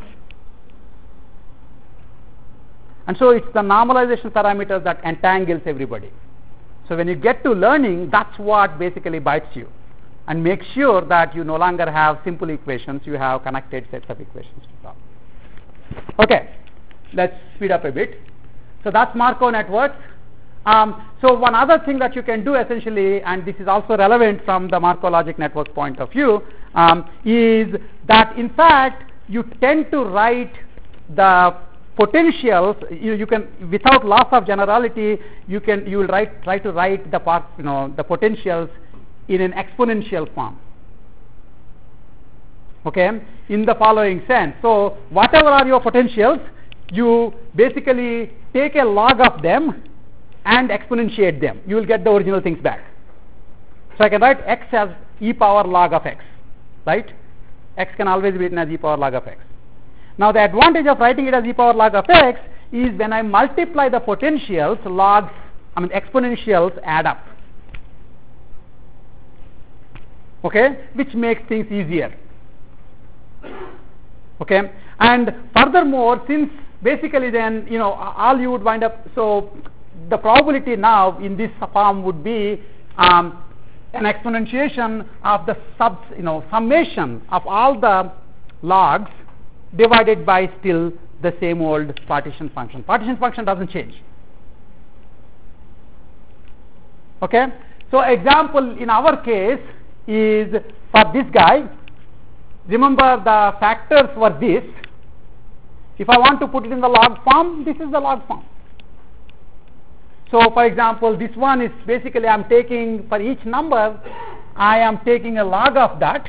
Speaker 5: And so it's the normalization parameters that entangles everybody. So when you get to learning, that's what basically bites you and makes sure that you no longer have simple equations, you have connected sets of equations to solve. Okay, let's speed up a bit. So that's Markov networks. Um, so one other thing that you can do essentially, and this is also relevant from the Markov logic network point of view, um, is that in fact you tend to write the potentials, you, you can, without loss of generality, you can you will write try to write the part, you know the potentials in an exponential form. Okay, in the following sense. So whatever are your potentials, you basically take a log of them and exponentiate them. You will get the original things back. So I can write x as e power log of x, right? X can always be written as e power log of x. Now the advantage of writing it as e power log of x is when I multiply the potentials, logs, I mean exponentials add up. Okay, which makes things easier. Okay, and furthermore, since basically then you know all you would wind up, so the probability now in this form would be um, an exponentiation of the sub, you know summation of all the logs divided by still the same old partition function. Partition function doesn't change. Okay, so example in our case is for this guy. Remember the factors were this. If I want to put it in the log form, this is the log form. So for example, this one is basically I am taking for each number I am taking a log of that.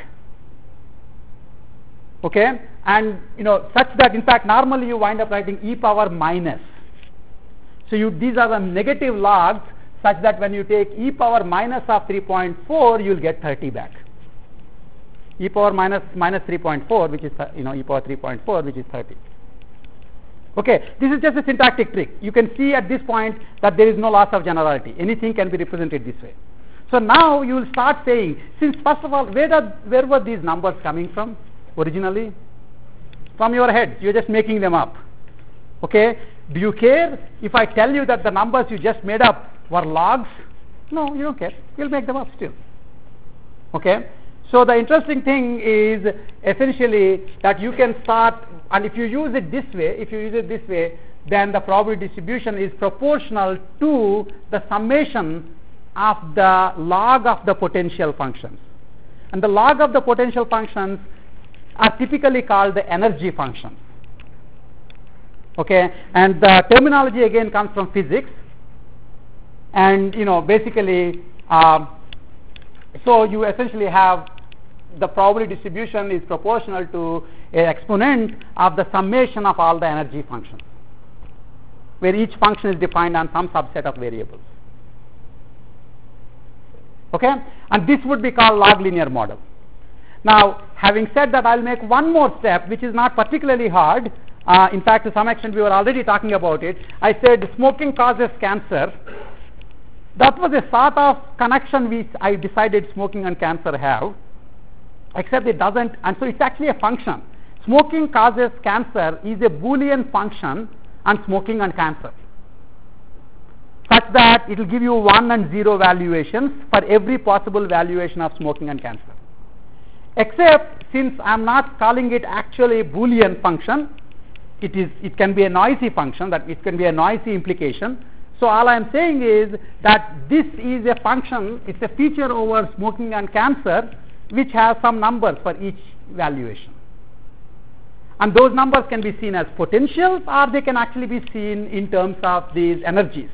Speaker 5: Okay, and you know such that in fact normally you wind up writing e power minus. So you these are the negative logs such that when you take e power minus of three point four, you will get thirty back. E power minus minus three point four, which is you know e power three point four, which is thirty. Okay, this is just a syntactic trick. You can see at this point that there is no loss of generality. Anything can be represented this way. So now you will start saying, since first of all, where are, where were these numbers coming from originally? From your head. You're just making them up. Okay, do you care if I tell you that the numbers you just made up were logs? No, you don't care. You'll make them up still. Okay, so the interesting thing is essentially that you can start, and if you use it this way, if you use it this way, then the probability distribution is proportional to the summation of the log of the potential functions. And the log of the potential functions are typically called the energy functions. Okay, and the terminology again comes from physics, and you know basically um, so you essentially have the probability distribution is proportional to an exponent of the summation of all the energy functions, where each function is defined on some subset of variables. Okay, and this would be called log linear model. Now having said that, I'll make one more step which is not particularly hard. Uh, in fact, to some extent we were already talking about it. I said smoking causes cancer. that was a sort of connection which I decided smoking and cancer have, except it doesn't, and so it's actually a function. Smoking causes cancer is a Boolean function on smoking and cancer, such that it will give you one and zero valuations for every possible valuation of smoking and cancer. Except since I am not calling it actually a Boolean function, it is it can be a noisy function, that it can be a noisy implication. So all I am saying is that this is a function, it's a feature over smoking and cancer which has some numbers for each valuation. And those numbers can be seen as potentials, or they can actually be seen in terms of these energies.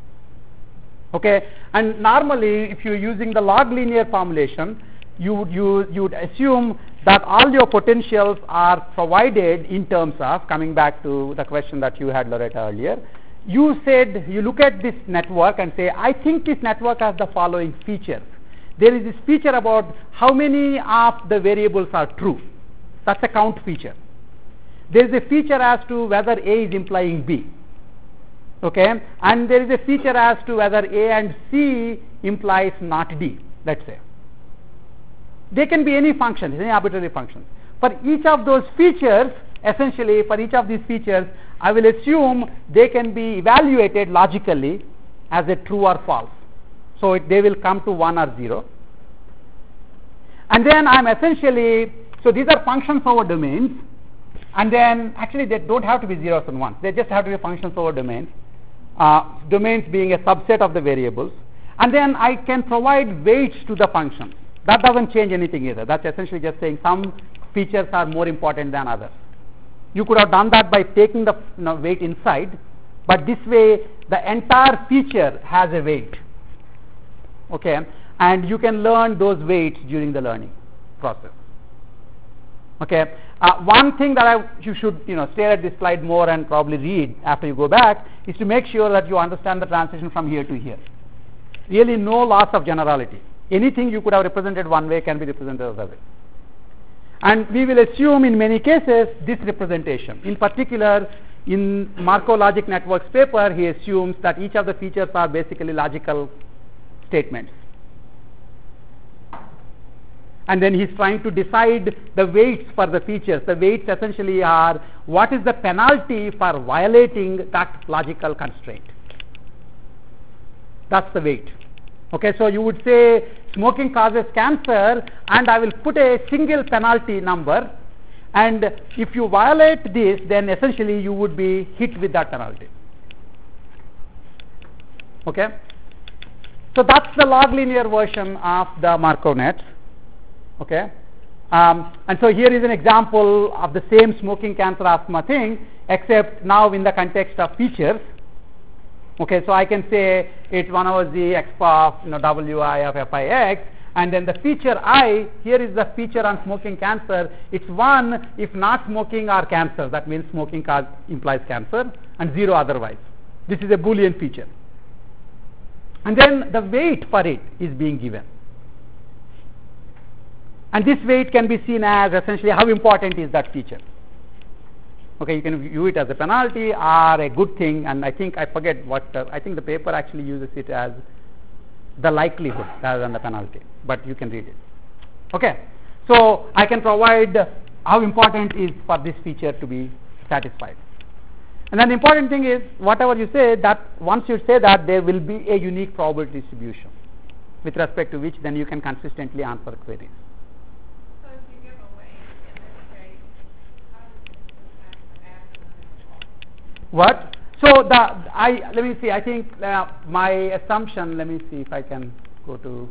Speaker 5: Okay, and normally if you're using the log linear formulation, you would you you would assume that all your potentials are provided in terms of, coming back to the question that you had, Loretta, earlier. You said you look at this network and say, I think this network has the following features. There is this feature about how many of the variables are true. That's a count feature. There is a feature as to whether A is implying B. Okay, and there is a feature as to whether A and C implies not D, let's say. They can be any function, any arbitrary function. For each of those features, essentially for each of these features, I will assume they can be evaluated logically as a true or false. So it, they will come to one or zero. And then I am essentially, so these are functions over domains, and then actually they don't have to be zeros and ones, they just have to be functions over domains, uh, domains being a subset of the variables, and then I can provide weights to the functions. That doesn't change anything either. That's essentially just saying some features are more important than others. You could have done that by taking the you know, weight inside, but this way the entire feature has a weight. Okay, and you can learn those weights during the learning process. Okay, uh, one thing that I you should you know stare at this slide more and probably read after you go back is to make sure that you understand the transition from here to here. Really, no loss of generality. Anything you could have represented one way can be represented other way. And we will assume in many cases this representation. In particular, in Markov logic networks paper, he assumes that each of the features are basically logical statements. And then he's trying to decide the weights for the features. The weights essentially are what is the penalty for violating that logical constraint. That's the weight. Okay, so you would say smoking causes cancer, and I will put a single penalty number, and if you violate this, then essentially you would be hit with that penalty. Okay, so that's the log linear version of the Markov nets. Okay, um, and so here is an example of the same smoking cancer asthma thing, except now in the context of features. Okay, so I can say it's one over z x of you know wi of f I x, and then the feature I, here is the feature on smoking cancer. It's one if not smoking or cancer. That means smoking cause implies cancer, and zero otherwise. This is a Boolean feature. And then the weight for it is being given. And this weight can be seen as essentially how important is that feature. Okay, you can view it as a penalty or a good thing, and I think I forget what uh, I think the paper actually uses it as the likelihood rather than the penalty, but you can read it. Okay, so I can provide how important is for this feature to be satisfied. And then the important thing is whatever you say, that once you say that, there will be a unique probability distribution with respect to which then you can consistently answer queries.
Speaker 2: So if you give away in this case, how does this impact the action?
Speaker 5: What? So the I let me see. I think uh, my assumption. Let me see if I can go to.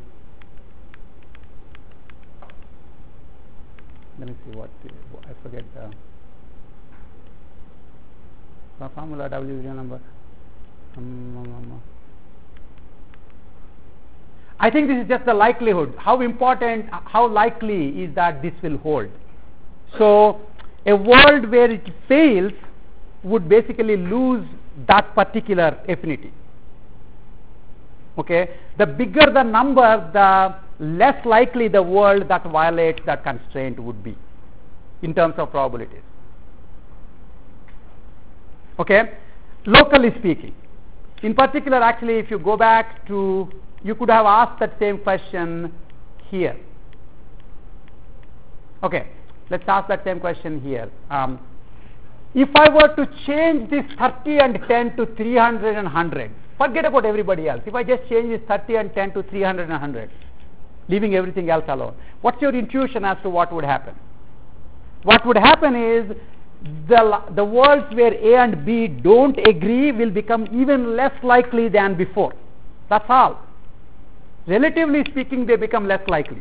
Speaker 5: Let me see what I forget the, the formula W zero number. Um, um, um, I think this is just the likelihood. How important, how likely is that this will hold? So a world where it fails would basically lose that particular affinity. Okay, the bigger the number, the less likely the world that violates that constraint would be in terms of probabilities. Okay, locally speaking. In particular, actually, if you go back to, you could have asked that same question here. Okay, let's ask that same question here. Um, if I were to change this thirty and ten to three hundred and one hundred, forget about everybody else. If I just change this thirty and ten to three hundred and one hundred, leaving everything else alone, what's your intuition as to what would happen? What would happen is the, the worlds where A and B don't agree will become even less likely than before. That's all. Relatively speaking, they become less likely.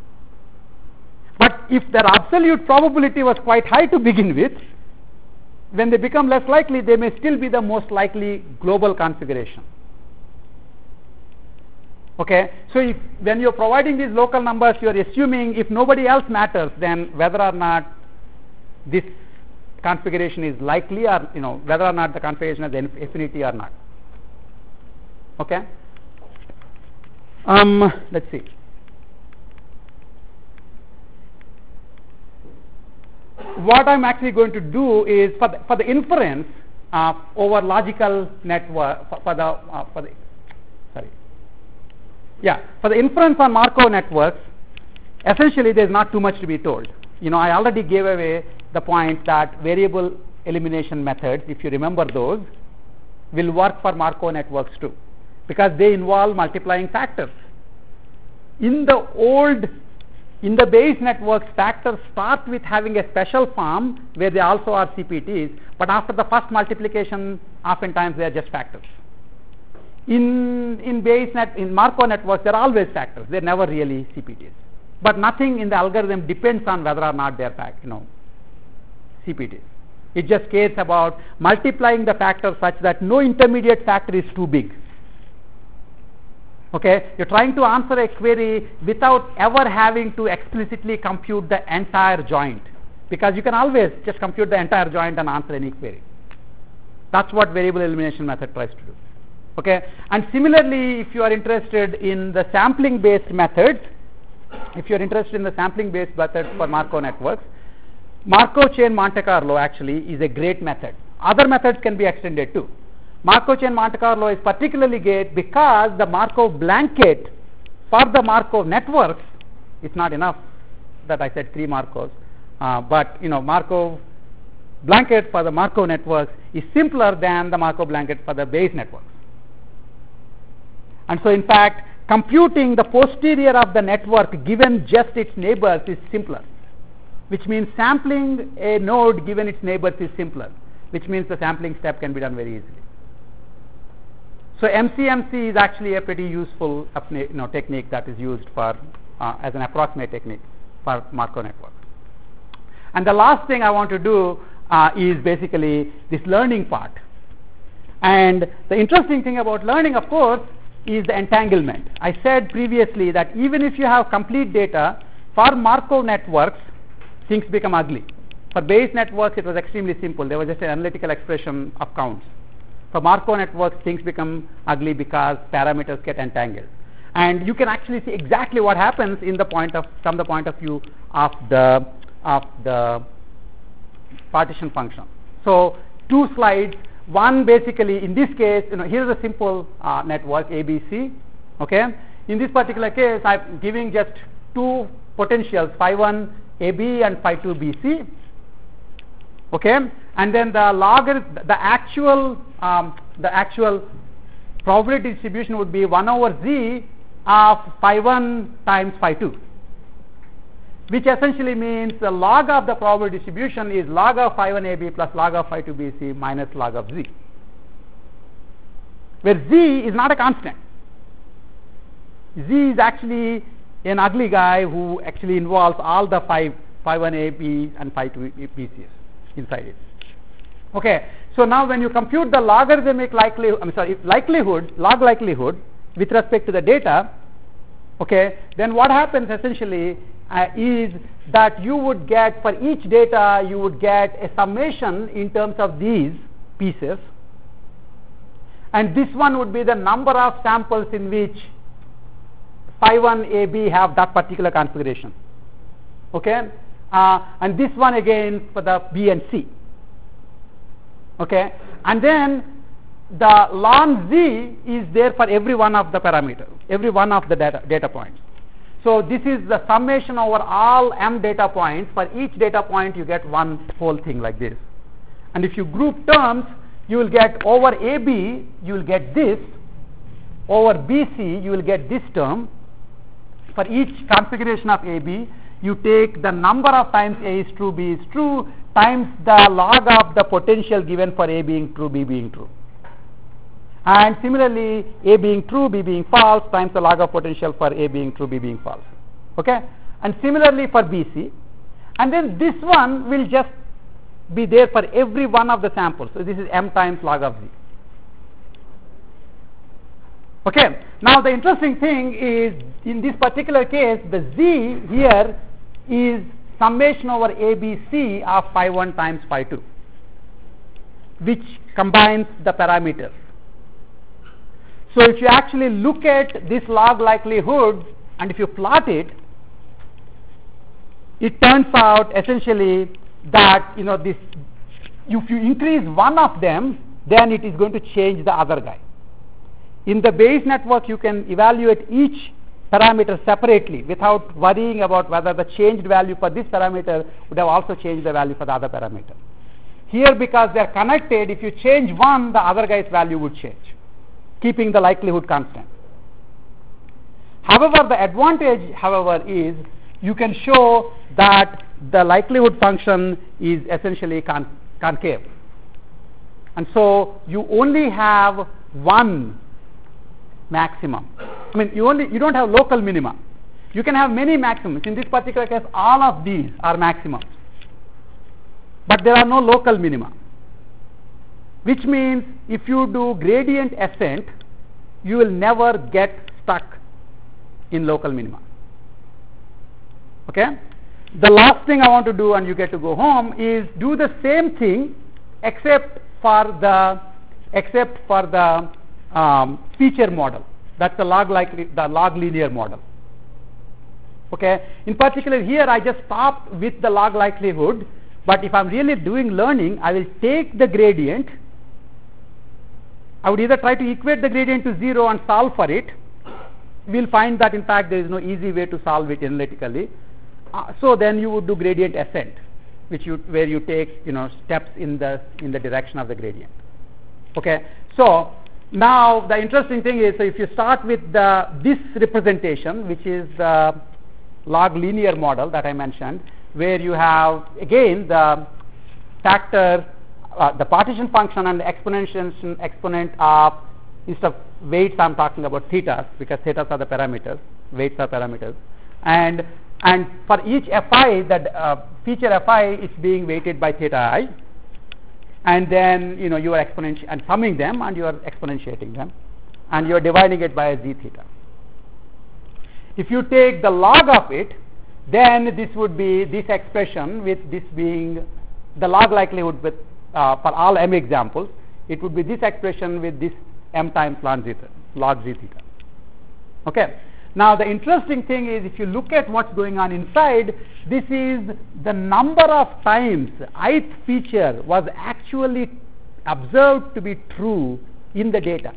Speaker 5: But if their absolute probability was quite high to begin with, when they become less likely, they may still be the most likely global configuration. Okay, so if, when you're providing these local numbers, you're assuming if nobody else matters, then whether or not this configuration is likely, or you know whether or not the configuration has an affinity or not. Okay. Um, let's see. What I'm actually going to do is for the, for the inference uh, over logical network for, for the uh, for the sorry yeah for the inference on Markov networks, essentially there's not too much to be told. You know, I already gave away the point that variable elimination methods, if you remember those, will work for Markov networks too, because they involve multiplying factors. In the old In the Bayes networks, factors start with having a special form where they also are C P Ts, but after the first multiplication, oftentimes they are just factors. In in Bayes net in Markov networks, they are always factors; they are never really C P Ts. But nothing in the algorithm depends on whether or not they are fact, you know, C P Ts. It just cares about multiplying the factors such that no intermediate factor is too big. Okay, you're trying to answer a query without ever having to explicitly compute the entire joint, because you can always just compute the entire joint and answer any query. That's what variable elimination method tries to do. Okay, and similarly, if you are interested in the sampling based methods, if you are interested in the sampling based methods for Markov networks, Markov chain Monte Carlo actually is a great method. Other methods can be extended too. Markov chain Monte Carlo is particularly great because the Markov blanket for the Markov networks, it's not enough that I said three Markovs, uh, but you know Markov blanket for the Markov networks is simpler than the Markov blanket for the Bayes networks. And so in fact, computing the posterior of the network given just its neighbors is simpler, which means sampling a node given its neighbors is simpler, which means the sampling step can be done very easily. So M C M C is actually a pretty useful you know, technique that is used for uh, as an approximate technique for Markov networks. And the last thing I want to do uh, is basically this learning part. And the interesting thing about learning, of course, is the entanglement. I said previously that even if you have complete data, for Markov networks, things become ugly. For Bayes networks, it was extremely simple. There was just an analytical expression of counts. For Markov networks, things become ugly because parameters get entangled, and you can actually see exactly what happens in the point of from the point of view of the of the partition function. So two slides. One basically in this case, you know, here's a simple uh, network A B C. Okay, in this particular case, I'm giving just two potentials, phi one A B and phi two B C. Okay, and then the logarithm, the actual um, the actual probability distribution would be one over z of phi one times phi two, which essentially means the log of the probability distribution is log of phi one A B plus log of phi two B C minus log of z, where z is not a constant. Z is actually an ugly guy who actually involves all the phi phi one A B and phi two B Cs inside it. Okay, so now when you compute the logarithmic likelihood, I'm sorry, likelihood, log likelihood with respect to the data, okay, then what happens essentially uh, is that you would get, for each data, you would get a summation in terms of these pieces, and this one would be the number of samples in which phi one A B have that particular configuration. Okay, uh, and this one again for the B and C. Okay, and then the ln z is there for every one of the parameters, every one of the data, data points. So this is the summation over all m data points. For each data point you get one whole thing like this. And if you group terms, you will get over A B, you will get this. Over B C, you will get this term. For each configuration of A B, you take the number of times A is true, B is true, times the log of the potential given for A being true, B being true. And similarly, A being true, B being false, times the log of potential for A being true, B being false. Okay? And similarly for B C. And then this one will just be there for every one of the samples. So this is m times log of z. Okay. Now the interesting thing is, in this particular case, the z here is summation over A B C of phi one times phi two, which combines the parameters. So if you actually look at this log likelihood and if you plot it, it turns out essentially that, you know, this, if you increase one of them, then it is going to change the other guy. In the Bayes network, you can evaluate each parameter separately without worrying about whether the changed value for this parameter would have also changed the value for the other parameter. Here, because they are connected, if you change one, the other guy's value would change, keeping the likelihood constant. However, the advantage, however, is you can show that the likelihood function is essentially con concave. And so you only have one maximum. I mean, you only you don't have local minima. You can have many maximums. In this particular case, all of these are maximums. But there are no local minima. Which means if you do gradient ascent, you will never get stuck in local minima. Okay? The last thing I want to do, and you get to go home, is do the same thing except for the except for the um, feature model. That's the log likely the log linear model. Okay? In particular, here I just stopped with the log likelihood, but if I'm really doing learning, I will take the gradient. I would either try to equate the gradient to zero and solve for it. We'll find that in fact there is no easy way to solve it analytically. Uh, so then you would do gradient ascent, which you where you take, you know, steps in the in the direction of the gradient. Okay. So now the interesting thing is, so if you start with the this representation, which is the log linear model that I mentioned, where you have again the factor, uh, the partition function and the exponential exponent of, instead of weights I'm talking about thetas, because thetas are the parameters, weights are parameters, and and for each fi, that uh, feature fi is being weighted by theta I, and then, you know, you are exponenti and summing them, and you are exponentiating them, and you are dividing it by a z theta. If you take the log of it, then this would be this expression, with this being the log likelihood with uh, for all m examples, it would be this expression with this m times log z theta, log z theta. Okay. Now the interesting thing is, if you look at what's going on inside, this is the number of times ith feature was actually observed to be true in the data.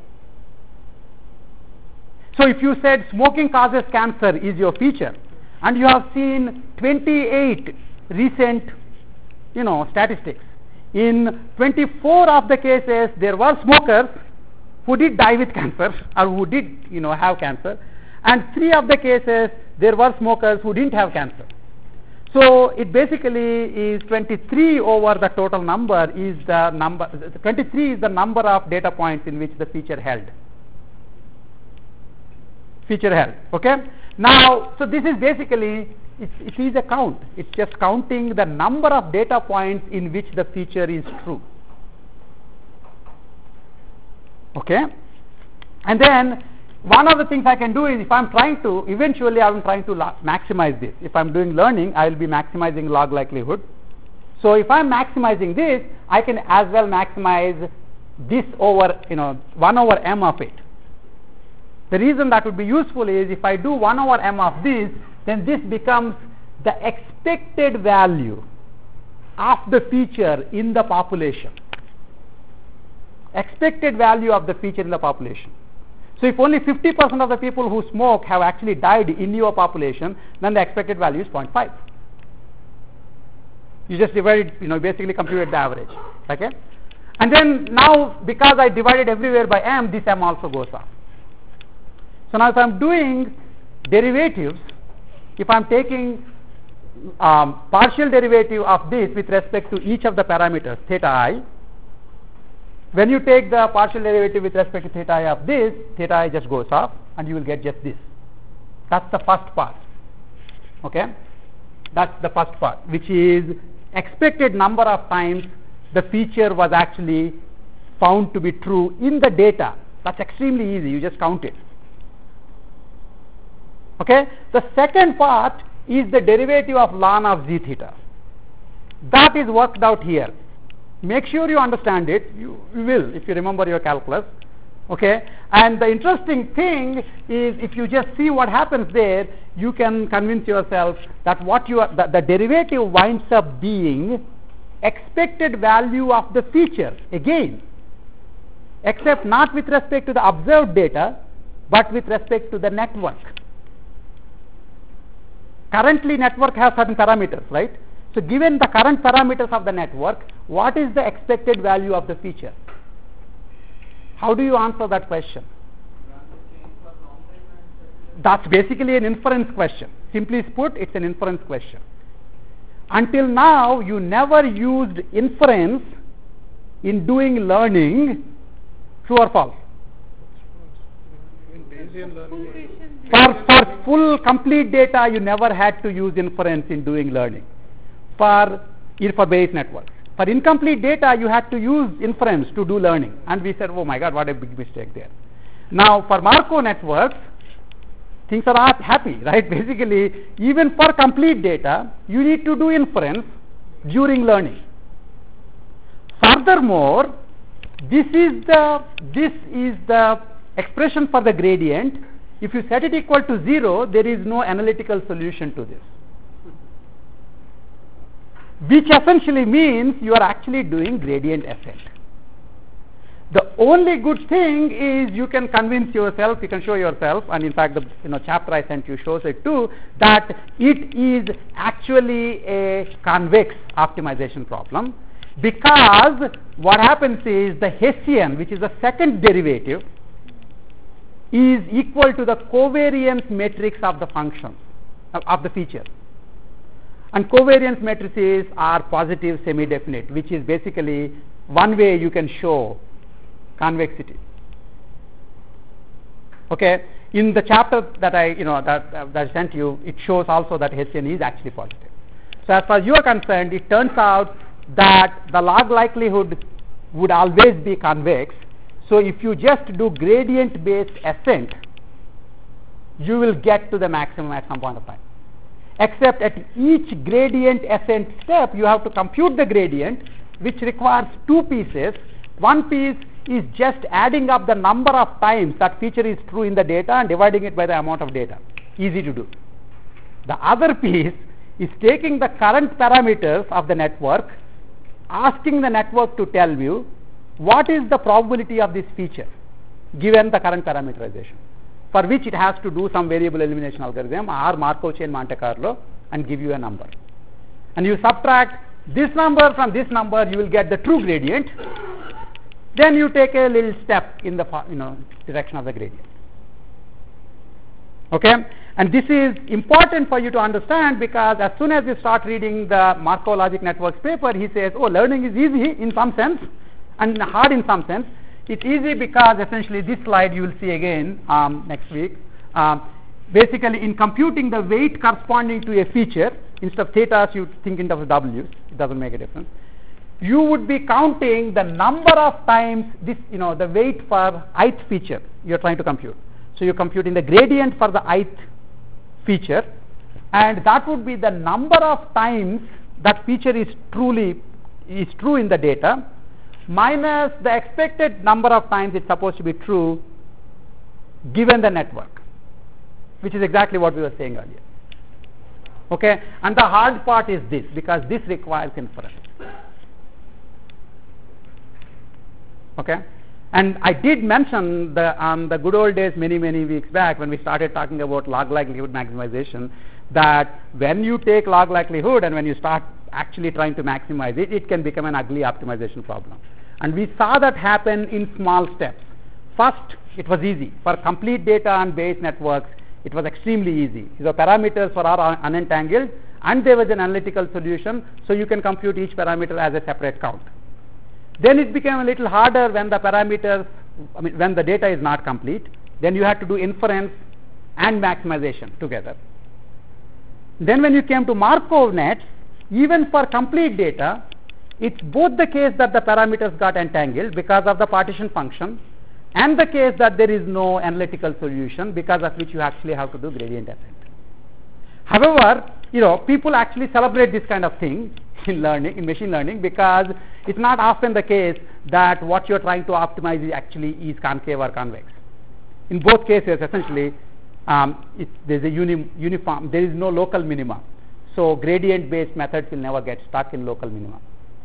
Speaker 5: So if you said smoking causes cancer is your feature, and you have seen twenty-eight recent, you know, statistics, in twenty-four of the cases there were smokers who did die with cancer, or who did, you know, have cancer, and three of the cases there were smokers who didn't have cancer. So it basically is twenty-three over the total number is the number, twenty-three is the number of data points in which the feature held. Feature held. Okay. Now, so this is basically, it, it is a count. It's just counting the number of data points in which the feature is true. Okay. And then one of the things I can do is, if I'm trying to, eventually I'm trying to maximize this. If I'm doing learning, I will be maximizing log likelihood. So if I'm maximizing this, I can as well maximize this over, you know, one over m of it. The reason that would be useful is, if I do one over m of this, then this becomes the expected value of the feature in the population. expected value of the feature in the population. So if only fifty percent of the people who smoke have actually died in your population, then the expected value is zero point five. You just divided, you know, basically computed the average. Okay? And then now, because I divided everywhere by m, this m also goes off. So now if I am doing derivatives, if I am taking um, partial derivative of this with respect to each of the parameters, theta I, when you take the partial derivative with respect to theta I of this, theta I just goes off and you will get just this. That's the first part. Okay? That's the first part, which is expected number of times the feature was actually found to be true in the data. That's extremely easy. You just count it. Okay? The second part is the derivative of ln of z theta. That is worked out here. Make sure you understand it. You, you will if you remember your calculus. Okay? And the interesting thing is, if you just see what happens there, you can convince yourself that what you are, the, the derivative winds up being expected value of the feature again, except not with respect to the observed data, but with respect to the network. Currently network has certain parameters, right? So given the current parameters of the network, what is the expected value of the feature? How do you answer that question? That's basically an inference question. Simply put, it's an inference question. Until now, you never used inference in doing learning. True or false?
Speaker 3: In Bayesian learning,
Speaker 5: For, for full complete data, you never had to use inference in doing learning for, for Bayes networks. For incomplete data, you had to use inference to do learning. And we said, oh my God, what a big mistake there. Now, for Markov networks, things are not happy, right? Basically, even for complete data, you need to do inference during learning. Furthermore, this is the, this is the expression for the gradient. If you set it equal to zero, there is no analytical solution to this, which essentially means you are actually doing gradient ascent. The only good thing is you can convince yourself, you can show yourself, and in fact the you know, chapter I sent you shows it too, that it is actually a convex optimization problem, because what happens is the Hessian, which is the second derivative, is equal to the covariance matrix of the function, of the feature. And covariance matrices are positive semi-definite, which is basically one way you can show convexity. Okay, in the chapter that I, you know, that, uh, that I sent you, it shows also that Hessian is actually positive. So as far as you are concerned, it turns out that the log likelihood would always be convex. So if you just do gradient-based ascent, you will get to the maximum at some point of time. Except at each gradient ascent step, you have to compute the gradient, which requires two pieces. One piece is just adding up the number of times that feature is true in the data and dividing it by the amount of data. Easy to do. The other piece is taking the current parameters of the network, asking the network to tell you what is the probability of this feature given the current parameterization, for which it has to do some variable elimination algorithm or Markov chain Monte Carlo and give you a number. And you subtract this number from this number, you will get the true gradient. Then you take a little step in the you know direction of the gradient. Okay, and this is important for you to understand, because as soon as you start reading the Markov logic networks paper, he says, oh, learning is easy in some sense and hard in some sense. It's easy because essentially this slide you will see again um, next week. Um, basically, in computing the weight corresponding to a feature, instead of thetas you think in terms of w's. It doesn't make a difference. You would be counting the number of times this, you know, the weight for ith feature you are trying to compute. So you're computing the gradient for the ith feature, and that would be the number of times that feature is truly is true in the data, minus the expected number of times it's supposed to be true given the network, which is exactly what we were saying earlier. Okay, and the hard part is this, because this requires inference. Okay, And I did mention the, on the good old days many, many weeks back when we started talking about log likelihood maximization, that when you take log likelihood and when you start actually trying to maximize it, it can become an ugly optimization problem. And we saw that happen in small steps. First, it was easy. For complete data on Bayes networks, it was extremely easy. The parameters were all unentangled, and there was an analytical solution, so you can compute each parameter as a separate count. Then it became a little harder when the parameters, I mean, when the data is not complete. Then you had to do inference and maximization together. Then when you came to Markov nets, even for complete data, it's both the case that the parameters got entangled because of the partition function, and the case that there is no analytical solution, because of which you actually have to do gradient ascent. However, you know, people actually celebrate this kind of thing in learning, in machine learning, because it's not often the case that what you're trying to optimize is actually is concave or convex. In both cases, essentially, um, it's, there's a uni, uniform, there is no local minima. So gradient-based methods will never get stuck in local minima.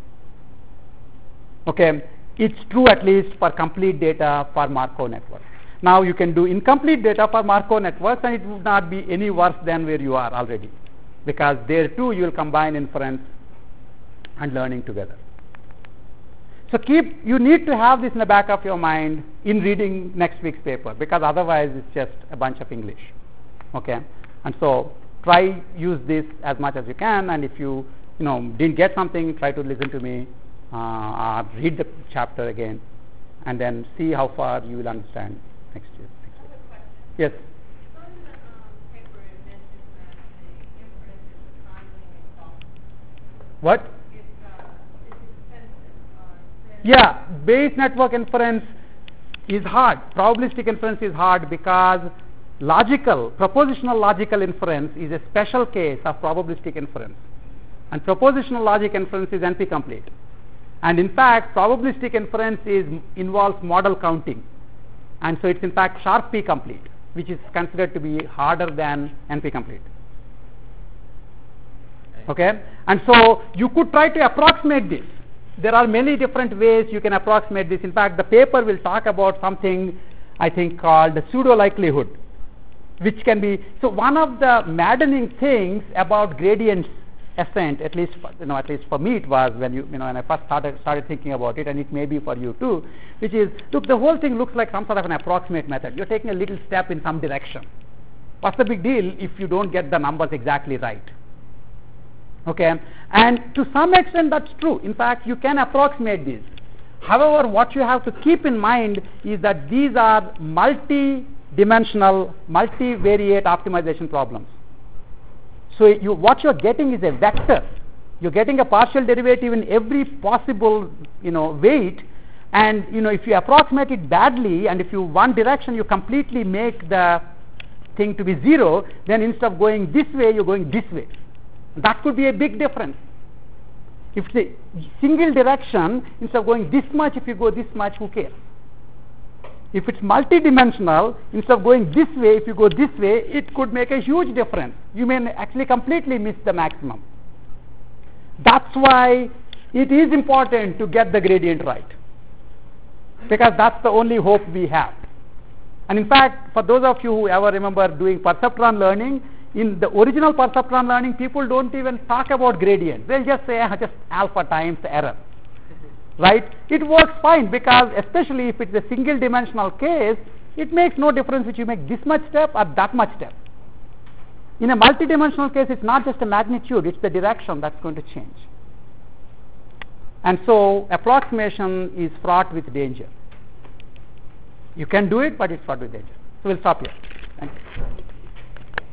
Speaker 5: Okay, it's true at least for complete data for Markov networks. Now you can do incomplete data for Markov networks, and it would not be any worse than where you are already, because there too you will combine inference and learning together. So keep, you need to have this in the back of your mind in reading next week's paper, because otherwise it's just a bunch of English. Okay, and so try use this as much as you can, and if you you know didn't get something, try to listen to me uh, or read the chapter again, and then see how far you will understand next year. Next week. Yes.
Speaker 2: On the um, paper, it mentions that the inference is a triangulating problem.
Speaker 5: What?
Speaker 2: It's, uh, it's expensive. Uh, it says
Speaker 5: Yeah, Bayes network inference is hard. Probabilistic inference is hard because logical, propositional logical inference is a special case of probabilistic inference. And propositional logic inference is N P complete. And in fact, probabilistic inference is involves model counting. And so it's in fact sharp P complete, which is considered to be harder than N P complete. Okay? And so you could try to approximate this. There are many different ways you can approximate this. In fact, the paper will talk about something I think called the pseudo likelihood, which can be, so one of the maddening things about gradient ascent, at least for, you know, at least for me it was when you, you know, when I first started started thinking about it, and it may be for you too, which is, look, the whole thing looks like some sort of an approximate method. You're taking a little step in some direction. What's the big deal if you don't get the numbers exactly right? Okay, and to some extent that's true. In fact, you can approximate these. However, what you have to keep in mind is that these are multi-dimensional, multivariate optimization problems. So you, what you're getting is a vector. You're getting a partial derivative in every possible, you know, weight, and you know, if you approximate it badly, and if you one direction you completely make the thing to be zero, then instead of going this way, you're going this way. That could be a big difference. If it's a single direction, instead of going this much, if you go this much, who cares? If it's multidimensional, instead of going this way, if you go this way, it could make a huge difference. You may actually completely miss the maximum. That's why it is important to get the gradient right, because that's the only hope we have. And in fact, for those of you who ever remember doing perceptron learning, in the original perceptron learning, people don't even talk about gradient. They'll just say, ah, just alpha times error. Right? It works fine, because especially if it's a single dimensional case, it makes no difference if you make this much step or that much step. In a multidimensional case, it's not just a magnitude, it's the direction that's going to change. And so approximation is fraught with danger. You can do it, but it's fraught with danger. So we'll stop here. Thank you.